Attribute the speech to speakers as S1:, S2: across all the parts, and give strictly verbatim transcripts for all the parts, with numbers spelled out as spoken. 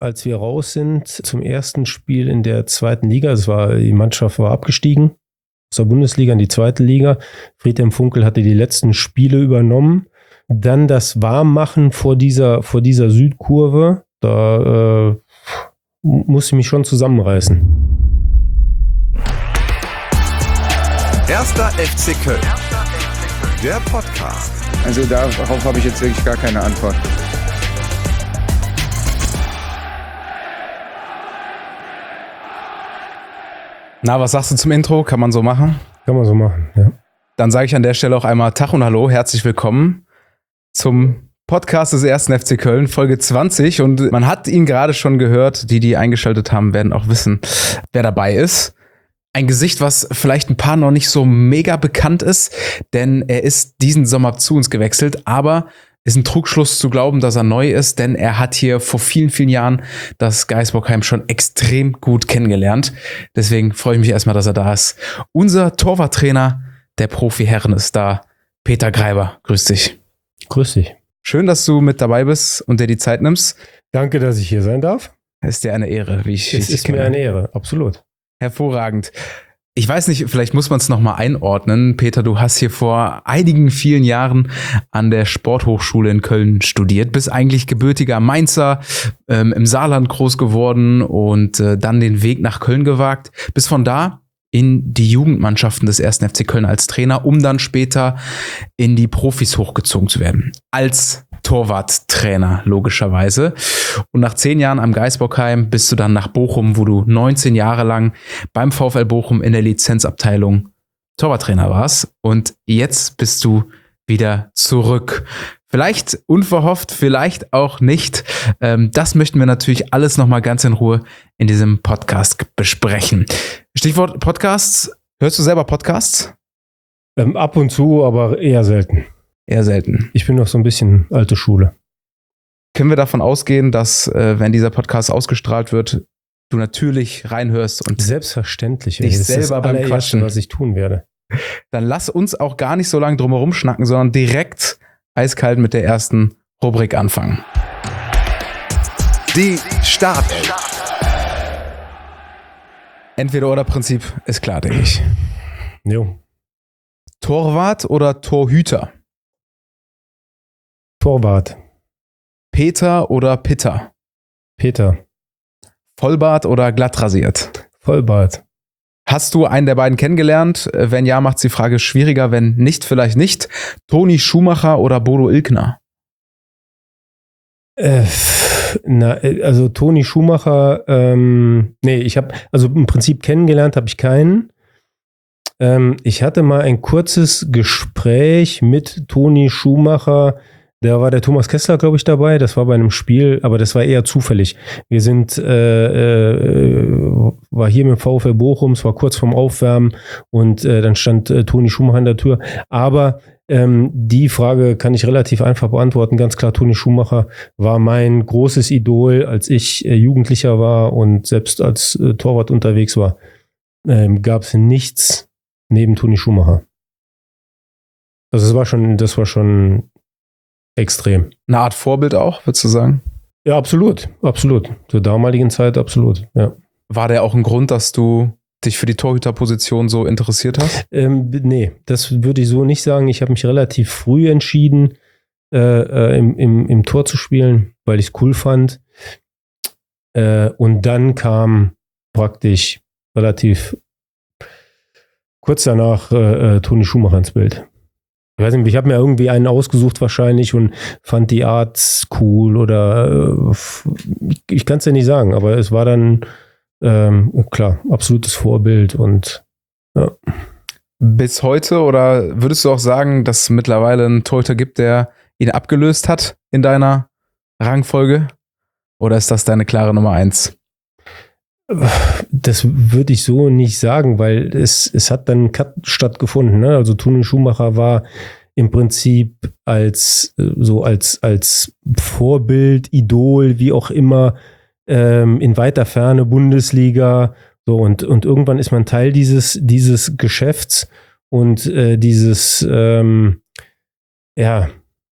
S1: als wir raus sind zum ersten Spiel in der zweiten Liga. Es war, die Mannschaft war abgestiegen aus der Bundesliga in die zweite Liga. Friedhelm Funkel hatte die letzten Spiele übernommen. Dann das Warmmachen vor dieser, vor dieser Südkurve. Da äh, muss ich mich schon zusammenreißen.
S2: Erster F C Köln. Der Podcast.
S3: Also darauf habe ich jetzt wirklich gar keine Antwort.
S4: Na, was sagst du zum Intro? Kann man so machen?
S1: Kann man so machen, ja.
S4: Dann sage ich an der Stelle auch einmal Tag und Hallo, herzlich willkommen zum Podcast des ersten F C Köln, Folge zwanzig. Und man hat ihn gerade schon gehört, die, die eingeschaltet haben, werden auch wissen, wer dabei ist. Ein Gesicht, was vielleicht ein paar noch nicht so mega bekannt ist, denn er ist diesen Sommer zu uns gewechselt, aber ist ein Trugschluss zu glauben, dass er neu ist, denn er hat hier vor vielen, vielen Jahren das Geisbockheim schon extrem gut kennengelernt. Deswegen freue ich mich erstmal, dass er da ist. Unser Torwarttrainer der Profi-Herren ist da, Peter Greiber. Grüß dich.
S1: Grüß dich.
S4: Schön, dass du mit dabei bist und dir die Zeit nimmst.
S1: Danke, dass ich hier sein darf.
S4: Es ist dir eine Ehre, wie ich
S1: Es ist mir eine Ehre, absolut.
S4: Hervorragend. Ich weiß nicht, vielleicht muss man es nochmal einordnen. Peter, du hast hier vor einigen vielen Jahren an der Sporthochschule in Köln studiert, bist eigentlich gebürtiger Mainzer, ähm, im Saarland groß geworden und äh, dann den Weg nach Köln gewagt. Bist von da in die Jugendmannschaften des ersten F C Köln als Trainer, um dann später in die Profis hochgezogen zu werden. Als Torwarttrainer, logischerweise. Und nach zehn Jahren am Geisbockheim bist du dann nach Bochum, wo du neunzehn Jahre lang beim VfL Bochum in der Lizenzabteilung Torwarttrainer warst. Und jetzt bist du wieder zurück. Vielleicht unverhofft, vielleicht auch nicht. Das möchten wir natürlich alles nochmal ganz in Ruhe in diesem Podcast besprechen. Stichwort Podcasts. Hörst du selber Podcasts?
S1: Ähm, ab und zu, aber eher selten.
S4: Eher selten.
S1: Ich bin noch so ein bisschen alte Schule.
S4: Können wir davon ausgehen, dass, äh, wenn dieser Podcast ausgestrahlt wird, du natürlich reinhörst und
S1: selbstverständlich
S4: dich
S1: das
S4: selber
S1: ist das
S4: beim
S1: allererste,
S4: Quatschen,
S1: was ich tun werde.
S4: Dann lass uns auch gar nicht so lange drumherum schnacken, sondern direkt eiskalt mit der ersten Rubrik anfangen.
S2: Die Startelf.
S4: Entweder-oder-Prinzip ist klar, denke ich.
S1: Jo.
S4: Torwart oder Torhüter?
S1: Torwart.
S4: Peter oder Pitter?
S1: Peter.
S4: Vollbart oder glatt rasiert?
S1: Vollbart.
S4: Hast du einen der beiden kennengelernt? Wenn ja, macht die Frage schwieriger. Wenn nicht, vielleicht nicht. Toni Schumacher oder Bodo Illgner?
S1: Äh, na, also Toni Schumacher, ähm, nee, ich habe, also im Prinzip kennengelernt habe ich keinen. Ähm, ich hatte mal ein kurzes Gespräch mit Toni Schumacher. Da war der Thomas Kessler, glaube ich, dabei. Das war bei einem Spiel, aber das war eher zufällig. Wir sind, äh, äh, war hier mit dem VfL Bochum, es war kurz vorm Aufwärmen und äh, dann stand äh, Toni Schumacher an der Tür. Aber ähm, die Frage kann ich relativ einfach beantworten. Ganz klar, Toni Schumacher war mein großes Idol, als ich äh, Jugendlicher war und selbst als äh, Torwart unterwegs war. Ähm, gab es nichts neben Toni Schumacher. Also es war schon, das war schon extrem.
S4: Eine Art Vorbild auch, würdest du sagen?
S1: Ja, absolut, absolut. Zur damaligen Zeit absolut, ja.
S4: War der auch ein Grund, dass du dich für die Torhüterposition so interessiert hast?
S1: Ähm, nee, das würde ich so nicht sagen. Ich habe mich relativ früh entschieden, äh, äh, im, im, im Tor zu spielen, weil ich es cool fand. Äh, und dann kam praktisch relativ kurz danach äh, äh, Toni Schumacher ins Bild. Ich weiß nicht, ich habe mir irgendwie einen ausgesucht wahrscheinlich und fand die Art cool oder äh, ich, ich kann es ja nicht sagen, aber es war dann ähm, klar, absolutes Vorbild und ja.
S4: Bis heute, oder würdest du auch sagen, dass es mittlerweile einen Torhüter gibt, der ihn abgelöst hat in deiner Rangfolge? Oder ist das deine klare Nummer eins?
S1: Das würde ich so nicht sagen, weil es, es hat dann ein Cut stattgefunden. Ne? Also Toni Schumacher war im Prinzip als so als, als Vorbild, Idol, wie auch immer, ähm, in weiter Ferne Bundesliga. So, und, und irgendwann ist man Teil dieses, dieses Geschäfts und äh, dieses, ähm, ja,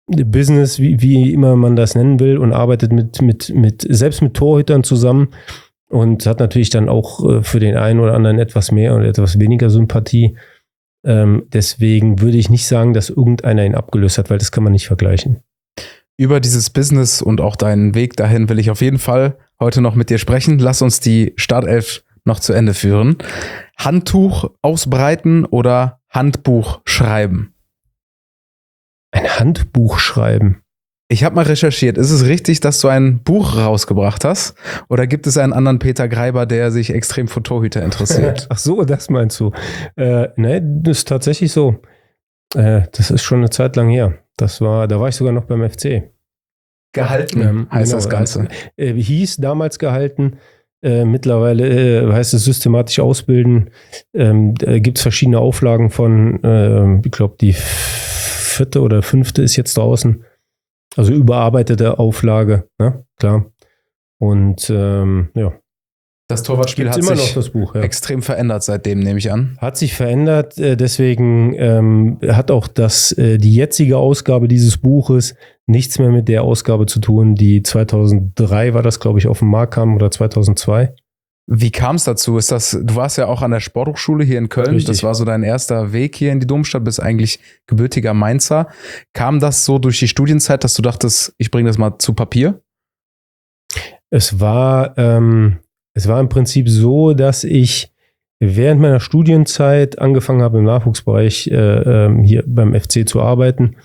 S1: Business, wie, wie immer man das nennen will, und arbeitet mit, mit, mit, selbst mit Torhütern zusammen und hat natürlich dann auch äh, für den einen oder anderen etwas mehr oder etwas weniger Sympathie. Ähm, deswegen würde ich nicht sagen, dass irgendeiner ihn abgelöst hat, weil das kann man nicht vergleichen.
S4: Über dieses Business und auch deinen Weg dahin will ich auf jeden Fall heute noch mit dir sprechen. Lass uns die Startelf noch zu Ende führen. Handtuch ausbreiten oder Handbuch schreiben?
S1: Ein Handbuch schreiben.
S4: Ich habe mal recherchiert. Ist es richtig, dass du ein Buch rausgebracht hast? Oder gibt es einen anderen Peter Greiber, der sich extrem für Torhüter interessiert?
S1: Ach so, das meinst du. Äh, ne, das ist tatsächlich so. Äh, das ist schon eine Zeit lang her. Das war, da war ich sogar noch beim F C.
S4: Gehalten ähm, heißt genau, das Ganze.
S1: Äh, hieß damals gehalten. Äh, mittlerweile äh, heißt es systematisch ausbilden. Ähm, da gibt es verschiedene Auflagen von, äh, ich glaube, die vierte oder fünfte ist jetzt draußen. Also überarbeitete Auflage, ne? Klar. Und ähm, ja.
S4: Das Torwartspiel
S1: Gibt's
S4: hat
S1: immer
S4: sich
S1: noch das Buch, ja.
S4: extrem verändert seitdem, nehme ich an.
S1: Hat sich verändert, äh, deswegen ähm, hat auch das, äh, die jetzige Ausgabe dieses Buches nichts mehr mit der Ausgabe zu tun, die zweitausenddrei war das, glaube ich, auf den Markt kam, oder zweitausendzwei.
S4: Wie kam es dazu? Ist das, du warst ja auch an der Sporthochschule hier in Köln. Richtig. Das war so dein erster Weg hier in die Domstadt, bist eigentlich gebürtiger Mainzer. Kam das so durch die Studienzeit, dass du dachtest, ich bringe das mal zu Papier?
S1: Es war, ähm, es war im Prinzip so, dass ich während meiner Studienzeit angefangen habe, im Nachwuchsbereich äh, äh, hier beim F C zu arbeiten.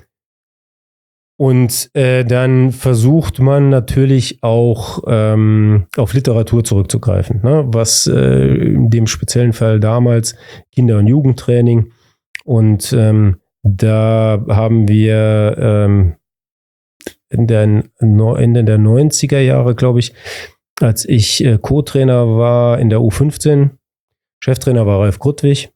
S1: Und äh, dann versucht man natürlich auch ähm, auf Literatur zurückzugreifen, ne? Was äh, in dem speziellen Fall damals Kinder- und Jugendtraining. Und ähm, da haben wir ähm, in der, Ende der neunziger Jahre, glaube ich, als ich äh, Co-Trainer war in der U fünfzehn, Cheftrainer war Ralf Grudwig,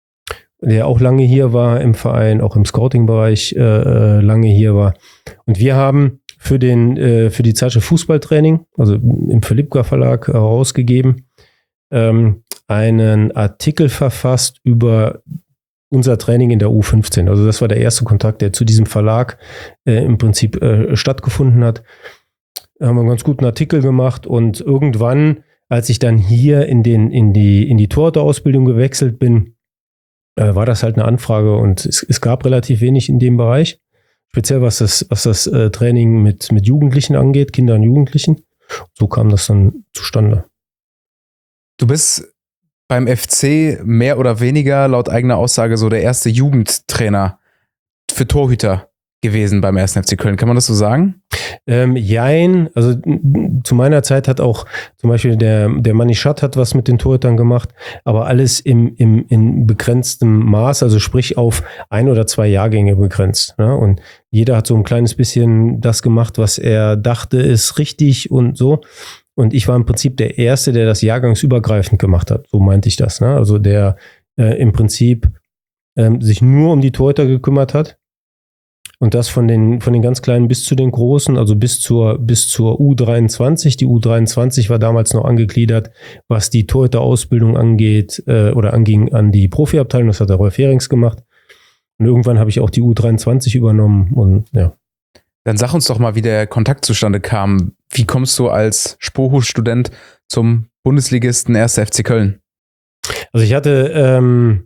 S1: der auch lange hier war im Verein, auch im Scouting-Bereich äh, lange hier war. Und wir haben für, den, äh, für die Zeitschrift Fußballtraining, also im Philippka Verlag herausgegeben, ähm, einen Artikel verfasst über unser Training in der U fünfzehn. Also das war der erste Kontakt, der zu diesem Verlag äh, im Prinzip äh, stattgefunden hat. Da haben wir einen ganz guten Artikel gemacht und irgendwann, als ich dann hier in, den, in die, in die Torhüter-Ausbildung gewechselt bin, äh, war das halt eine Anfrage und es, es gab relativ wenig in dem Bereich, speziell was das, was das äh, Training mit, mit Jugendlichen angeht, Kinder und Jugendlichen. So kam das dann zustande.
S4: Du bist beim F C mehr oder weniger laut eigener Aussage so der erste Jugendtrainer für Torhüter gewesen beim ersten F C Köln. Kann man das so sagen?
S1: Ähm, jein. Also zu meiner Zeit hat auch zum Beispiel der, der Manichat hat was mit den Torhütern gemacht, aber alles im, im, in begrenztem Maß, also sprich auf ein oder zwei Jahrgänge begrenzt. Ne? Und jeder hat so ein kleines bisschen das gemacht, was er dachte, ist richtig und so. Und ich war im Prinzip der Erste, der das jahrgangsübergreifend gemacht hat. So meinte ich das. Ne? Also der äh, im Prinzip ähm, sich nur um die Torhüter gekümmert hat. Und das von den, von den ganz Kleinen bis zu den Großen, also bis zur, bis zur U dreiundzwanzig. Die U dreiundzwanzig war damals noch angegliedert, was die Torhüter-Ausbildung angeht, äh, oder anging an die Profiabteilung. Das hat der Rolf Herings gemacht. Und irgendwann habe ich auch die U dreiundzwanzig übernommen und ja.
S4: Dann sag uns doch mal, wie der Kontakt zustande kam. Wie kommst du als Sporthochstudent zum Bundesligisten erster F C Köln?
S1: Also ich hatte, ähm,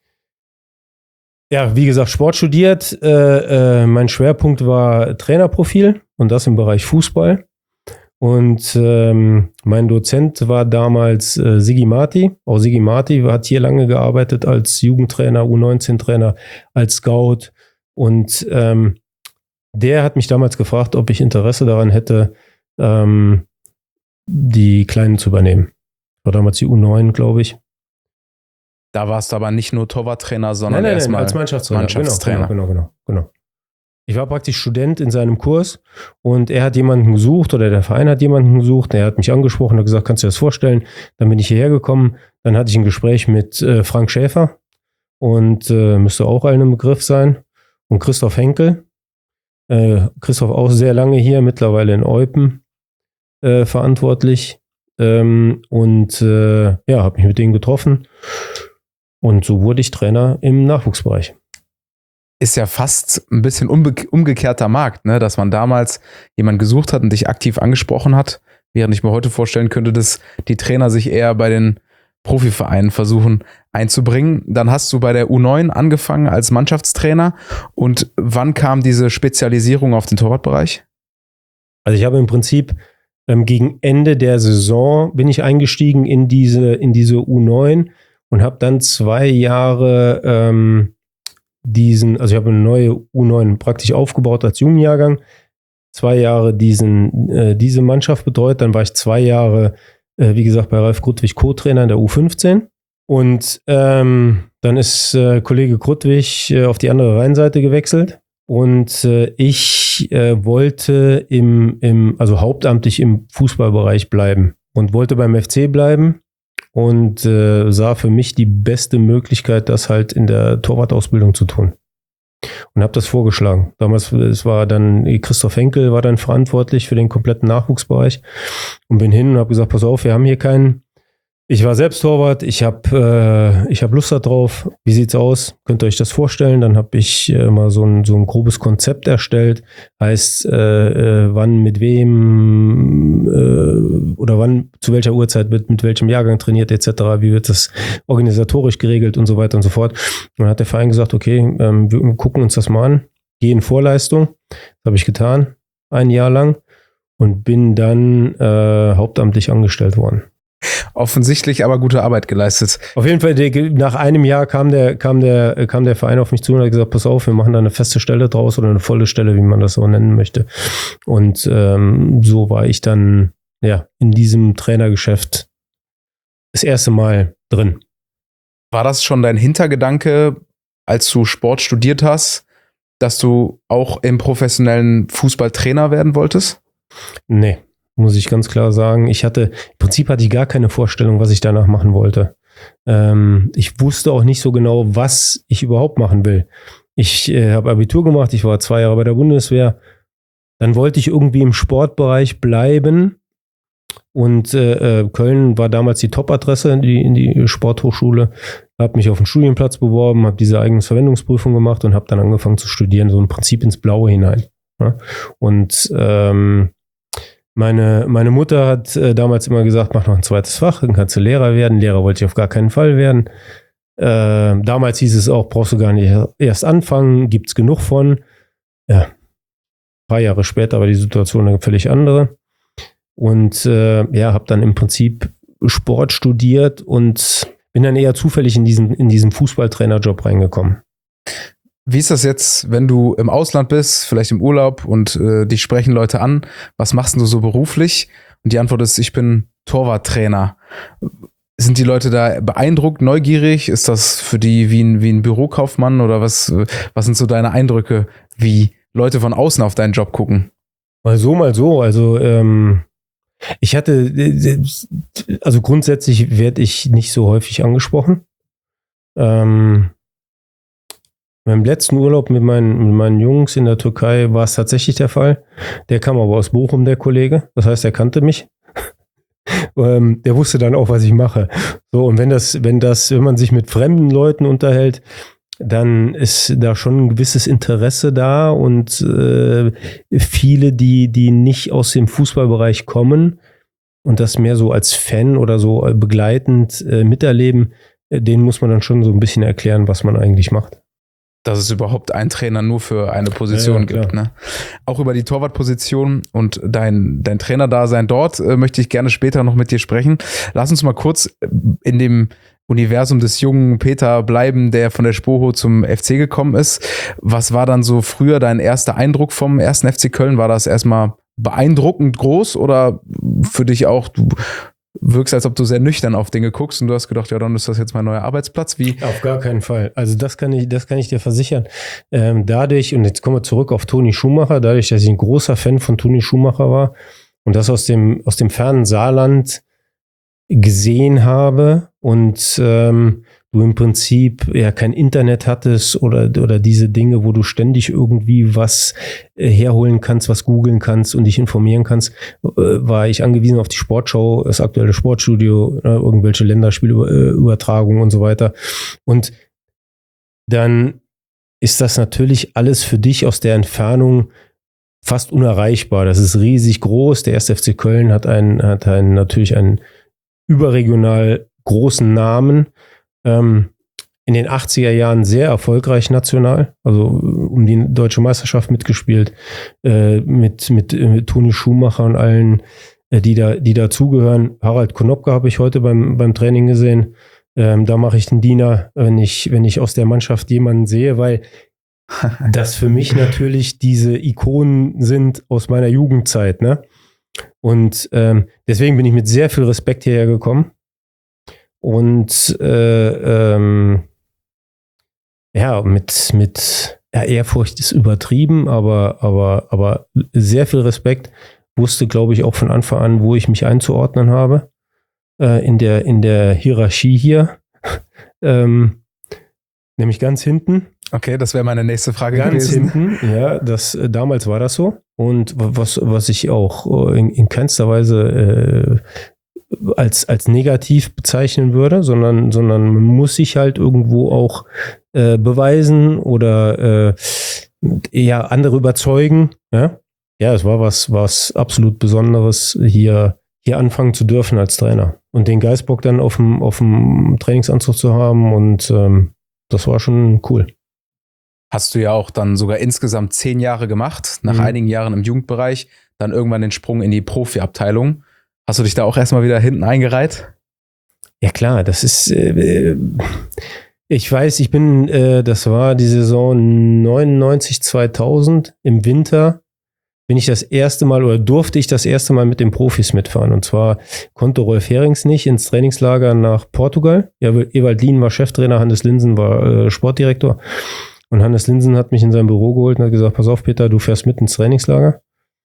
S1: ja, wie gesagt, Sport studiert. Äh, äh, mein Schwerpunkt war Trainerprofil und das im Bereich Fußball. Und ähm, mein Dozent war damals äh, Sigi Marti. Auch Sigi Marti hat hier lange gearbeitet als Jugendtrainer, U neunzehn Trainer, als Scout. Und ähm, der hat mich damals gefragt, ob ich Interesse daran hätte, ähm, die Kleinen zu übernehmen. War damals die U neun, glaube ich.
S4: Da warst du aber nicht nur Torwarttrainer, sondern
S1: nein, nein,
S4: erstmal
S1: als Mannschaftstrainer.
S4: Mannschaftstrainer.
S1: Genau, genau, genau, genau. Ich war praktisch Student in seinem Kurs und er hat jemanden gesucht oder der Verein hat jemanden gesucht. Er hat mich angesprochen und gesagt, kannst du dir das vorstellen? Dann bin ich hierher gekommen. Dann hatte ich ein Gespräch mit äh, Frank Schäfer und äh, müsste auch allen im Begriff sein. Und Christoph Henkel. Äh, Christoph auch sehr lange hier, mittlerweile in Eupen äh, verantwortlich. Ähm, und äh, ja, habe mich mit denen getroffen. Und so wurde ich Trainer im Nachwuchsbereich.
S4: ist ja fast ein bisschen umbe- umgekehrter Markt, ne? Dass man damals jemanden gesucht hat und dich aktiv angesprochen hat, während ich mir heute vorstellen könnte, dass die Trainer sich eher bei den Profivereinen versuchen einzubringen. Dann hast du bei der U neun angefangen als Mannschaftstrainer. Und wann kam diese Spezialisierung auf den Torwartbereich?
S1: Also ich habe im Prinzip ähm, gegen Ende der Saison bin ich eingestiegen in diese, in diese U neun und habe dann zwei Jahre ähm, diesen, also ich habe eine neue U neun praktisch aufgebaut als Jugendjahrgang, zwei Jahre diesen, äh, diese Mannschaft betreut, dann war ich zwei Jahre, äh, wie gesagt, bei Ralf Krutwig Co-Trainer in der U fünfzehn und ähm, dann ist äh, Kollege Krutwig äh, auf die andere Rheinseite gewechselt und äh, ich äh, wollte im, im, also hauptamtlich im Fußballbereich bleiben und wollte beim F C bleiben und äh, sah für mich die beste Möglichkeit, das halt in der Torwartausbildung zu tun. Und habe das vorgeschlagen. Damals, es war dann, Christoph Henkel war dann verantwortlich für den kompletten Nachwuchsbereich und bin hin und habe gesagt, pass auf, wir haben hier keinen, ich war selbst Torwart, ich habe äh, ich hab Lust darauf, wie sieht's aus, könnt ihr euch das vorstellen? Dann habe ich äh, mal so ein, so ein grobes Konzept erstellt, heißt, äh, äh, wann mit wem äh, oder wann, zu welcher Uhrzeit wird mit welchem Jahrgang trainiert et cetera, wie wird das organisatorisch geregelt und so weiter und so fort. Und dann hat der Verein gesagt, okay, ähm, wir gucken uns das mal an, gehen in Vorleistung, das habe ich getan, ein Jahr lang und bin dann äh, hauptamtlich angestellt worden.
S4: Offensichtlich aber gute Arbeit geleistet.
S1: Auf jeden Fall, nach einem Jahr kam der, kam der, kam der Verein auf mich zu und hat gesagt, pass auf, wir machen da eine feste Stelle draus oder eine volle Stelle, wie man das so nennen möchte. Und ähm, so war ich dann ja in diesem Trainergeschäft das erste Mal drin.
S4: War das schon dein Hintergedanke, als du Sport studiert hast, dass du auch im professionellen Fußball Trainer werden wolltest?
S1: Nee. Muss ich ganz klar sagen. Ich hatte, im Prinzip hatte ich gar keine Vorstellung, was ich danach machen wollte. Ähm, ich wusste auch nicht so genau, was ich überhaupt machen will. Ich äh, habe Abitur gemacht, ich war zwei Jahre bei der Bundeswehr. Dann wollte ich irgendwie im Sportbereich bleiben. Und äh, Köln war damals die Top-Adresse in die, in die Sporthochschule. Habe mich auf einen Studienplatz beworben, habe diese Eignungsverwendungsprüfung gemacht und habe dann angefangen zu studieren, so im Prinzip ins Blaue hinein. Ja? Und ähm, Meine, meine Mutter hat äh, damals immer gesagt, mach noch ein zweites Fach, dann kannst du Lehrer werden. Lehrer wollte ich auf gar keinen Fall werden. Äh, damals hieß es auch, brauchst du gar nicht erst anfangen, gibt's genug von. Ja, ein paar Jahre später war die Situation eine völlig andere. Und äh, ja, habe dann im Prinzip Sport studiert und bin dann eher zufällig in diesen, in diesen Fußballtrainerjob reingekommen.
S4: Wie ist das jetzt, wenn du im Ausland bist, vielleicht im Urlaub und äh, dich sprechen Leute an? Was machst du so beruflich? Und die Antwort ist, ich bin Torwarttrainer. Sind die Leute da beeindruckt, neugierig? Ist das für die wie ein, wie ein Bürokaufmann oder was, was sind so deine Eindrücke, wie Leute von außen auf deinen Job gucken?
S1: Mal so, mal so. Also ähm, ich hatte, also grundsätzlich werde ich nicht so häufig angesprochen. Ähm, Beim letzten Urlaub mit meinen, mit meinen Jungs in der Türkei war es tatsächlich der Fall. Der kam aber aus Bochum, der Kollege. Das heißt, er kannte mich. ähm, der wusste dann auch, was ich mache. So, und wenn das, wenn das, wenn man sich mit fremden Leuten unterhält, dann ist da schon ein gewisses Interesse da und äh, viele, die, die nicht aus dem Fußballbereich kommen und das mehr so als Fan oder so begleitend äh, miterleben, äh, denen muss man dann schon so ein bisschen erklären, was man eigentlich macht.
S4: Dass es überhaupt einen Trainer nur für eine Position
S1: ja, ja,
S4: gibt. Ne? Auch über die Torwartposition und dein, dein Trainerdasein dort äh, möchte ich gerne später noch mit dir sprechen. Lass uns mal kurz in dem Universum des jungen Peter bleiben, der von der Spoho zum F C gekommen ist. Was war dann so früher dein erster Eindruck vom ersten F C Köln? War das erstmal beeindruckend groß oder für dich auch, du wirkst, als ob du sehr nüchtern auf Dinge guckst und du hast gedacht, ja, dann ist das jetzt mein neuer Arbeitsplatz. Wie?
S1: Auf gar keinen Fall. Also das kann ich, das kann ich dir versichern. Ähm, dadurch, und jetzt kommen wir zurück auf Toni Schumacher, dadurch, dass ich ein großer Fan von Toni Schumacher war und das aus dem, aus dem fernen Saarland gesehen habe und ähm, du im Prinzip ja kein Internet hattest oder, oder diese Dinge, wo du ständig irgendwie was äh, herholen kannst, was googeln kannst und dich informieren kannst, äh, war ich angewiesen auf die Sportschau, das aktuelle Sportstudio, äh, irgendwelche Länderspielübertragungen und so weiter. Und dann ist das natürlich alles für dich aus der Entfernung fast unerreichbar. Das ist riesig groß. Der erste F C Köln hat einen, hat einen natürlich einen überregional großen Namen. Ähm, in den achtziger Jahren sehr erfolgreich national, also um die deutsche Meisterschaft mitgespielt, äh, mit, mit, mit Toni Schumacher und allen, äh, die da, die dazugehören. Harald Konopka habe ich heute beim, beim Training gesehen. Ähm, da mache ich den Diener, wenn ich, wenn ich aus der Mannschaft jemanden sehe, weil das für mich natürlich diese Ikonen sind aus meiner Jugendzeit, ne? Und ähm, deswegen bin ich mit sehr viel Respekt hierher gekommen. Und äh, ähm, ja, mit, mit ja, Ehrfurcht ist übertrieben, aber, aber, aber sehr viel Respekt. Wusste, glaube ich, auch von Anfang an, wo ich mich einzuordnen habe. Äh, in der, in der Hierarchie hier. ähm, nämlich ganz hinten.
S4: Okay, das wäre meine nächste Frage
S1: Ganz
S4: gewesen.
S1: hinten, ja, das, äh, damals war das so. Und was, was ich auch äh, in, in keinster Weise äh, als, als negativ bezeichnen würde, sondern, sondern man muss sich halt irgendwo auch äh, beweisen oder äh, eher andere überzeugen. Ja, ja, es war was, was absolut Besonderes, hier, hier anfangen zu dürfen als Trainer. Und den Geißbock dann auf dem, auf dem Trainingsanzug zu haben und ähm, das war schon cool.
S4: Hast du ja auch dann sogar insgesamt zehn Jahre gemacht, nach
S1: Mhm.
S4: einigen Jahren im Jugendbereich, dann irgendwann den Sprung in die Profiabteilung. Hast du dich da auch erstmal wieder hinten eingereiht?
S1: Ja klar, das ist, äh, ich weiß, ich bin, äh, das war die Saison neunundneunzig, zweitausend, im Winter bin ich das erste Mal oder durfte ich das erste Mal mit den Profis mitfahren. Und zwar konnte Rolf Herrings nicht ins Trainingslager nach Portugal. Ja, Ewald Lien war Cheftrainer, Hannes Linsen war äh, Sportdirektor. Und Hannes Linsen hat mich in sein Büro geholt und hat gesagt, pass auf Peter, du fährst mit ins Trainingslager.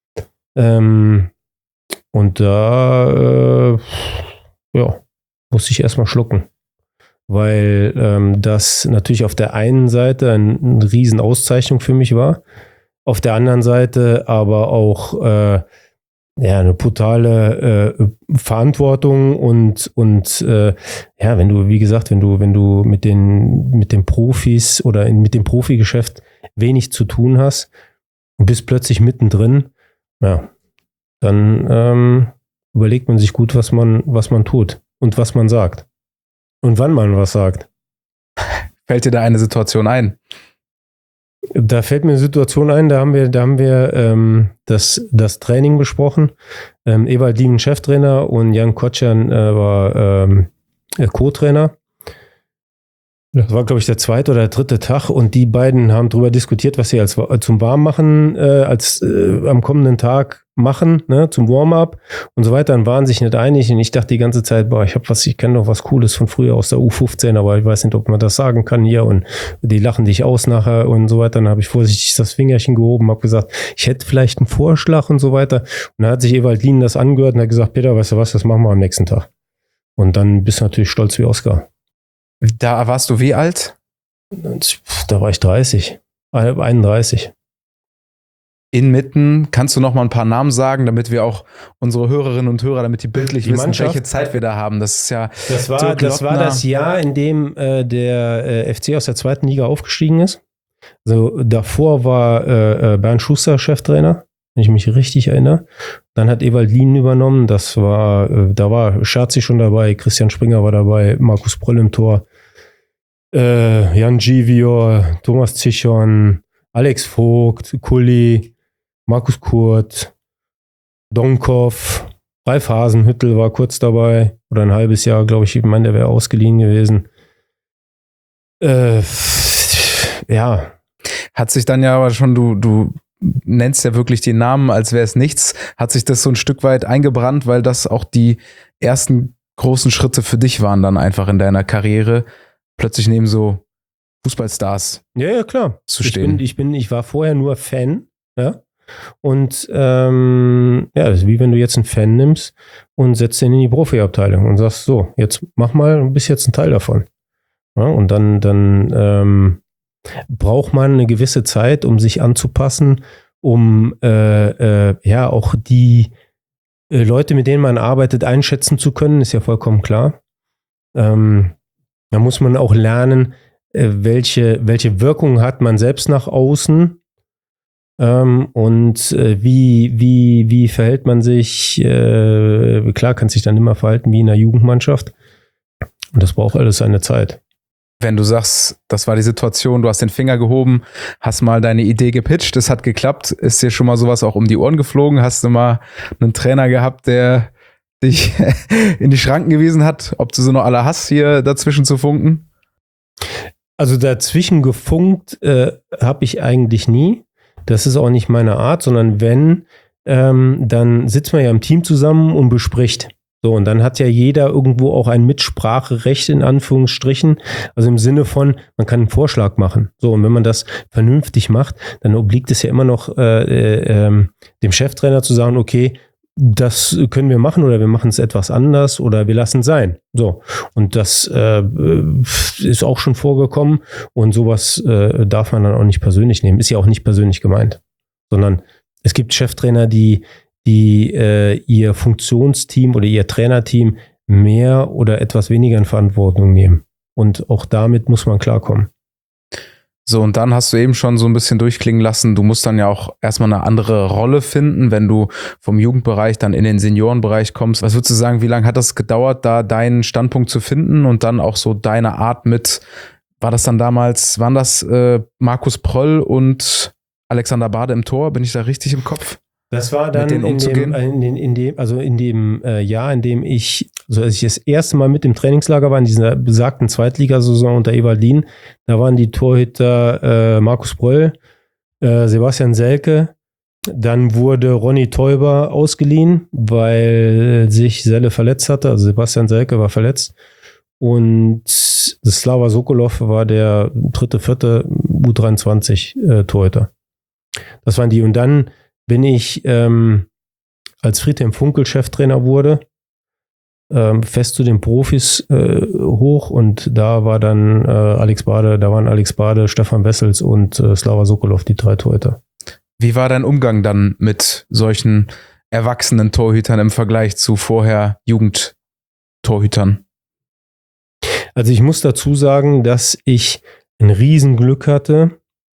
S1: Ähm, und da, äh, ja, musste ich erstmal schlucken. Weil ähm, das natürlich auf der einen Seite ein, eine riesen Auszeichnung für mich war. Auf der anderen Seite aber auch äh, ja, eine brutale äh, Verantwortung und, und äh, ja, wenn du, wie gesagt, wenn du, wenn du mit den, mit den Profis oder in, mit dem Profigeschäft wenig zu tun hast und bist plötzlich mittendrin, ja, dann ähm, überlegt man sich gut, was man, was man tut und was man sagt. Und wann man was sagt.
S4: Fällt dir da eine Situation ein?
S1: Da fällt mir eine Situation ein, da haben wir, da haben wir ähm, das, das Training besprochen. Ähm, Ewald Lien, Cheftrainer, und Jan Kotschan äh, war ähm, Co-Trainer. Das war, glaube ich, der zweite oder der dritte Tag, und die beiden haben darüber diskutiert, was sie als zum Warmmachen äh, als äh, am kommenden Tag machen, ne, zum Warm-up und so weiter. Dann waren sich nicht einig, und ich dachte die ganze Zeit, boah, ich habe was, ich kenne noch was Cooles von früher aus der U fünfzehn, aber ich weiß nicht, ob man das sagen kann hier, und die lachen dich aus nachher und so weiter. Dann habe ich vorsichtig das Fingerchen gehoben, habe gesagt, ich hätte vielleicht einen Vorschlag und so weiter. Und dann hat sich Ewald Lien das angehört und hat gesagt, Peter, weißt du was, das machen wir am nächsten Tag. Und dann bist du natürlich stolz wie Oskar.
S4: Da warst du wie alt?
S1: Da war ich dreißig, einunddreißig.
S4: Inmitten, kannst du noch mal ein paar Namen sagen, damit wir auch unsere Hörerinnen und Hörer, damit die bildlich
S1: Die
S4: wissen,
S1: Mannschaft?
S4: welche Zeit wir da haben. Das ist ja
S1: Das war,
S4: Dirk
S1: das, war
S4: Lottner.
S1: das Jahr, in dem äh, der äh, F C aus der zweiten Liga aufgestiegen ist. Also davor war äh, äh, Bernd Schuster Cheftrainer, wenn ich mich richtig erinnere. Dann hat Ewald Lien übernommen. Das war, äh, da war Scherzi schon dabei, Christian Springer war dabei, Markus Proll im Tor, äh, Jan Givior, Thomas Zichon, Alex Vogt, Kulli, Markus Kurt, Donkov, Ralf Hasenhüttl war kurz dabei, oder ein halbes Jahr, glaube ich. Ich meine, der wäre ausgeliehen gewesen. Äh, ja.
S4: Hat sich dann ja aber schon, du, du nennst ja wirklich die Namen, als wäre es nichts, hat sich das so ein Stück weit eingebrannt, weil das auch die ersten großen Schritte für dich waren dann einfach in deiner Karriere, plötzlich neben so Fußballstars
S1: Ja, ja, klar.
S4: zu
S1: Ich
S4: stehen.
S1: bin, ich bin, ich war vorher nur Fan, ja. Und ähm, ja, das ist wie wenn du jetzt einen Fan nimmst und setzt den in die Profiabteilung und sagst, so, jetzt mach mal, du bist jetzt ein Teil davon. Ja, und dann, dann ähm, braucht man eine gewisse Zeit, um sich anzupassen, um äh, äh, ja auch die äh, Leute, mit denen man arbeitet, einschätzen zu können, ist ja vollkommen klar. Ähm, da muss man auch lernen, welche, welche Wirkung hat man selbst nach außen ähm, und äh, wie, wie, wie verhält man sich, äh, klar kann sich dann immer verhalten wie in einer Jugendmannschaft und das braucht alles seine Zeit.
S4: Wenn du sagst, das war die Situation, du hast den Finger gehoben, hast mal deine Idee gepitcht, es hat geklappt, ist dir schon mal sowas auch um die Ohren geflogen? Hast du mal einen Trainer gehabt, der dich in die Schranken gewiesen hat, ob du so noch alle hast, hier dazwischen zu funken?
S1: Also dazwischen gefunkt äh, habe ich eigentlich nie. Das ist auch nicht meine Art, sondern wenn, ähm, dann sitzt man ja im Team zusammen und bespricht. So, und dann hat ja jeder irgendwo auch ein Mitspracherecht in Anführungsstrichen, also im Sinne von, man kann einen Vorschlag machen. So, und wenn man das vernünftig macht, dann obliegt es ja immer noch äh, äh, dem Cheftrainer zu sagen, okay, das können wir machen oder wir machen es etwas anders oder wir lassen es sein. So, und das äh, ist auch schon vorgekommen und sowas äh, darf man dann auch nicht persönlich nehmen. Ist ja auch nicht persönlich gemeint, sondern es gibt Cheftrainer, die die äh, ihr Funktionsteam oder ihr Trainerteam mehr oder etwas weniger in Verantwortung nehmen. Und auch damit muss man klarkommen.
S4: So, und dann hast du eben schon so ein bisschen durchklingen lassen, du musst dann ja auch erstmal eine andere Rolle finden, wenn du vom Jugendbereich dann in den Seniorenbereich kommst. Was würdest du sagen, wie lange hat das gedauert, da deinen Standpunkt zu finden und dann auch so deine Art mit, war das dann damals, waren das äh, Markus Pröll und Alexander Bade im Tor? Bin ich da richtig im Kopf?
S1: Das war dann in dem, in, dem, in dem, also in dem äh, Jahr, in dem ich, also als ich das erste Mal mit im Trainingslager war, in dieser besagten Zweitligasaison unter Ewaldin, da waren die Torhüter äh, Markus Pröll, äh, Sebastian Selke, dann wurde Ronny Teuber ausgeliehen, weil sich Selle verletzt hatte, also Sebastian Selke war verletzt und Slava Sokolov war der dritte, vierte U dreiundzwanzig äh, Torhüter. Das waren die und dann bin ich, ähm, als Friedhelm Funkel Cheftrainer wurde, ähm, fest zu den Profis äh, hoch und da war dann äh, Alex Bade, da waren Alex Bade, Stefan Wessels und äh, Slava Sokolov, die drei Torhüter.
S4: Wie war dein Umgang dann mit solchen erwachsenen Torhütern im Vergleich zu vorher Jugendtorhütern?
S1: Also ich muss dazu sagen, dass ich ein Riesenglück hatte,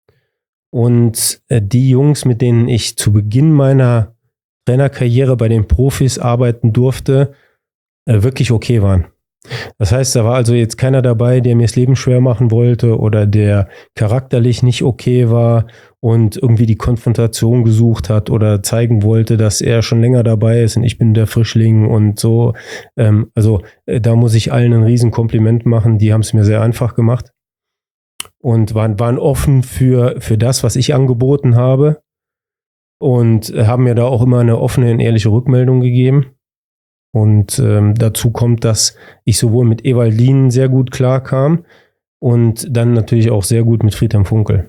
S1: und die Jungs, mit denen ich zu Beginn meiner Trainerkarriere bei den Profis arbeiten durfte, wirklich okay waren. Das heißt, da war also jetzt keiner dabei, der mir das Leben schwer machen wollte oder der charakterlich nicht okay war und irgendwie die Konfrontation gesucht hat oder zeigen wollte, dass er schon länger dabei ist und ich bin der Frischling und so. Also da muss ich allen ein Riesenkompliment machen. Die haben es mir sehr einfach gemacht. Und waren, waren offen für, für das, was ich angeboten habe und haben mir da auch immer eine offene und ehrliche Rückmeldung gegeben. Und ähm, dazu kommt, dass ich sowohl mit Ewaldin sehr gut klarkam und dann natürlich auch sehr gut mit Friedhelm Funkel.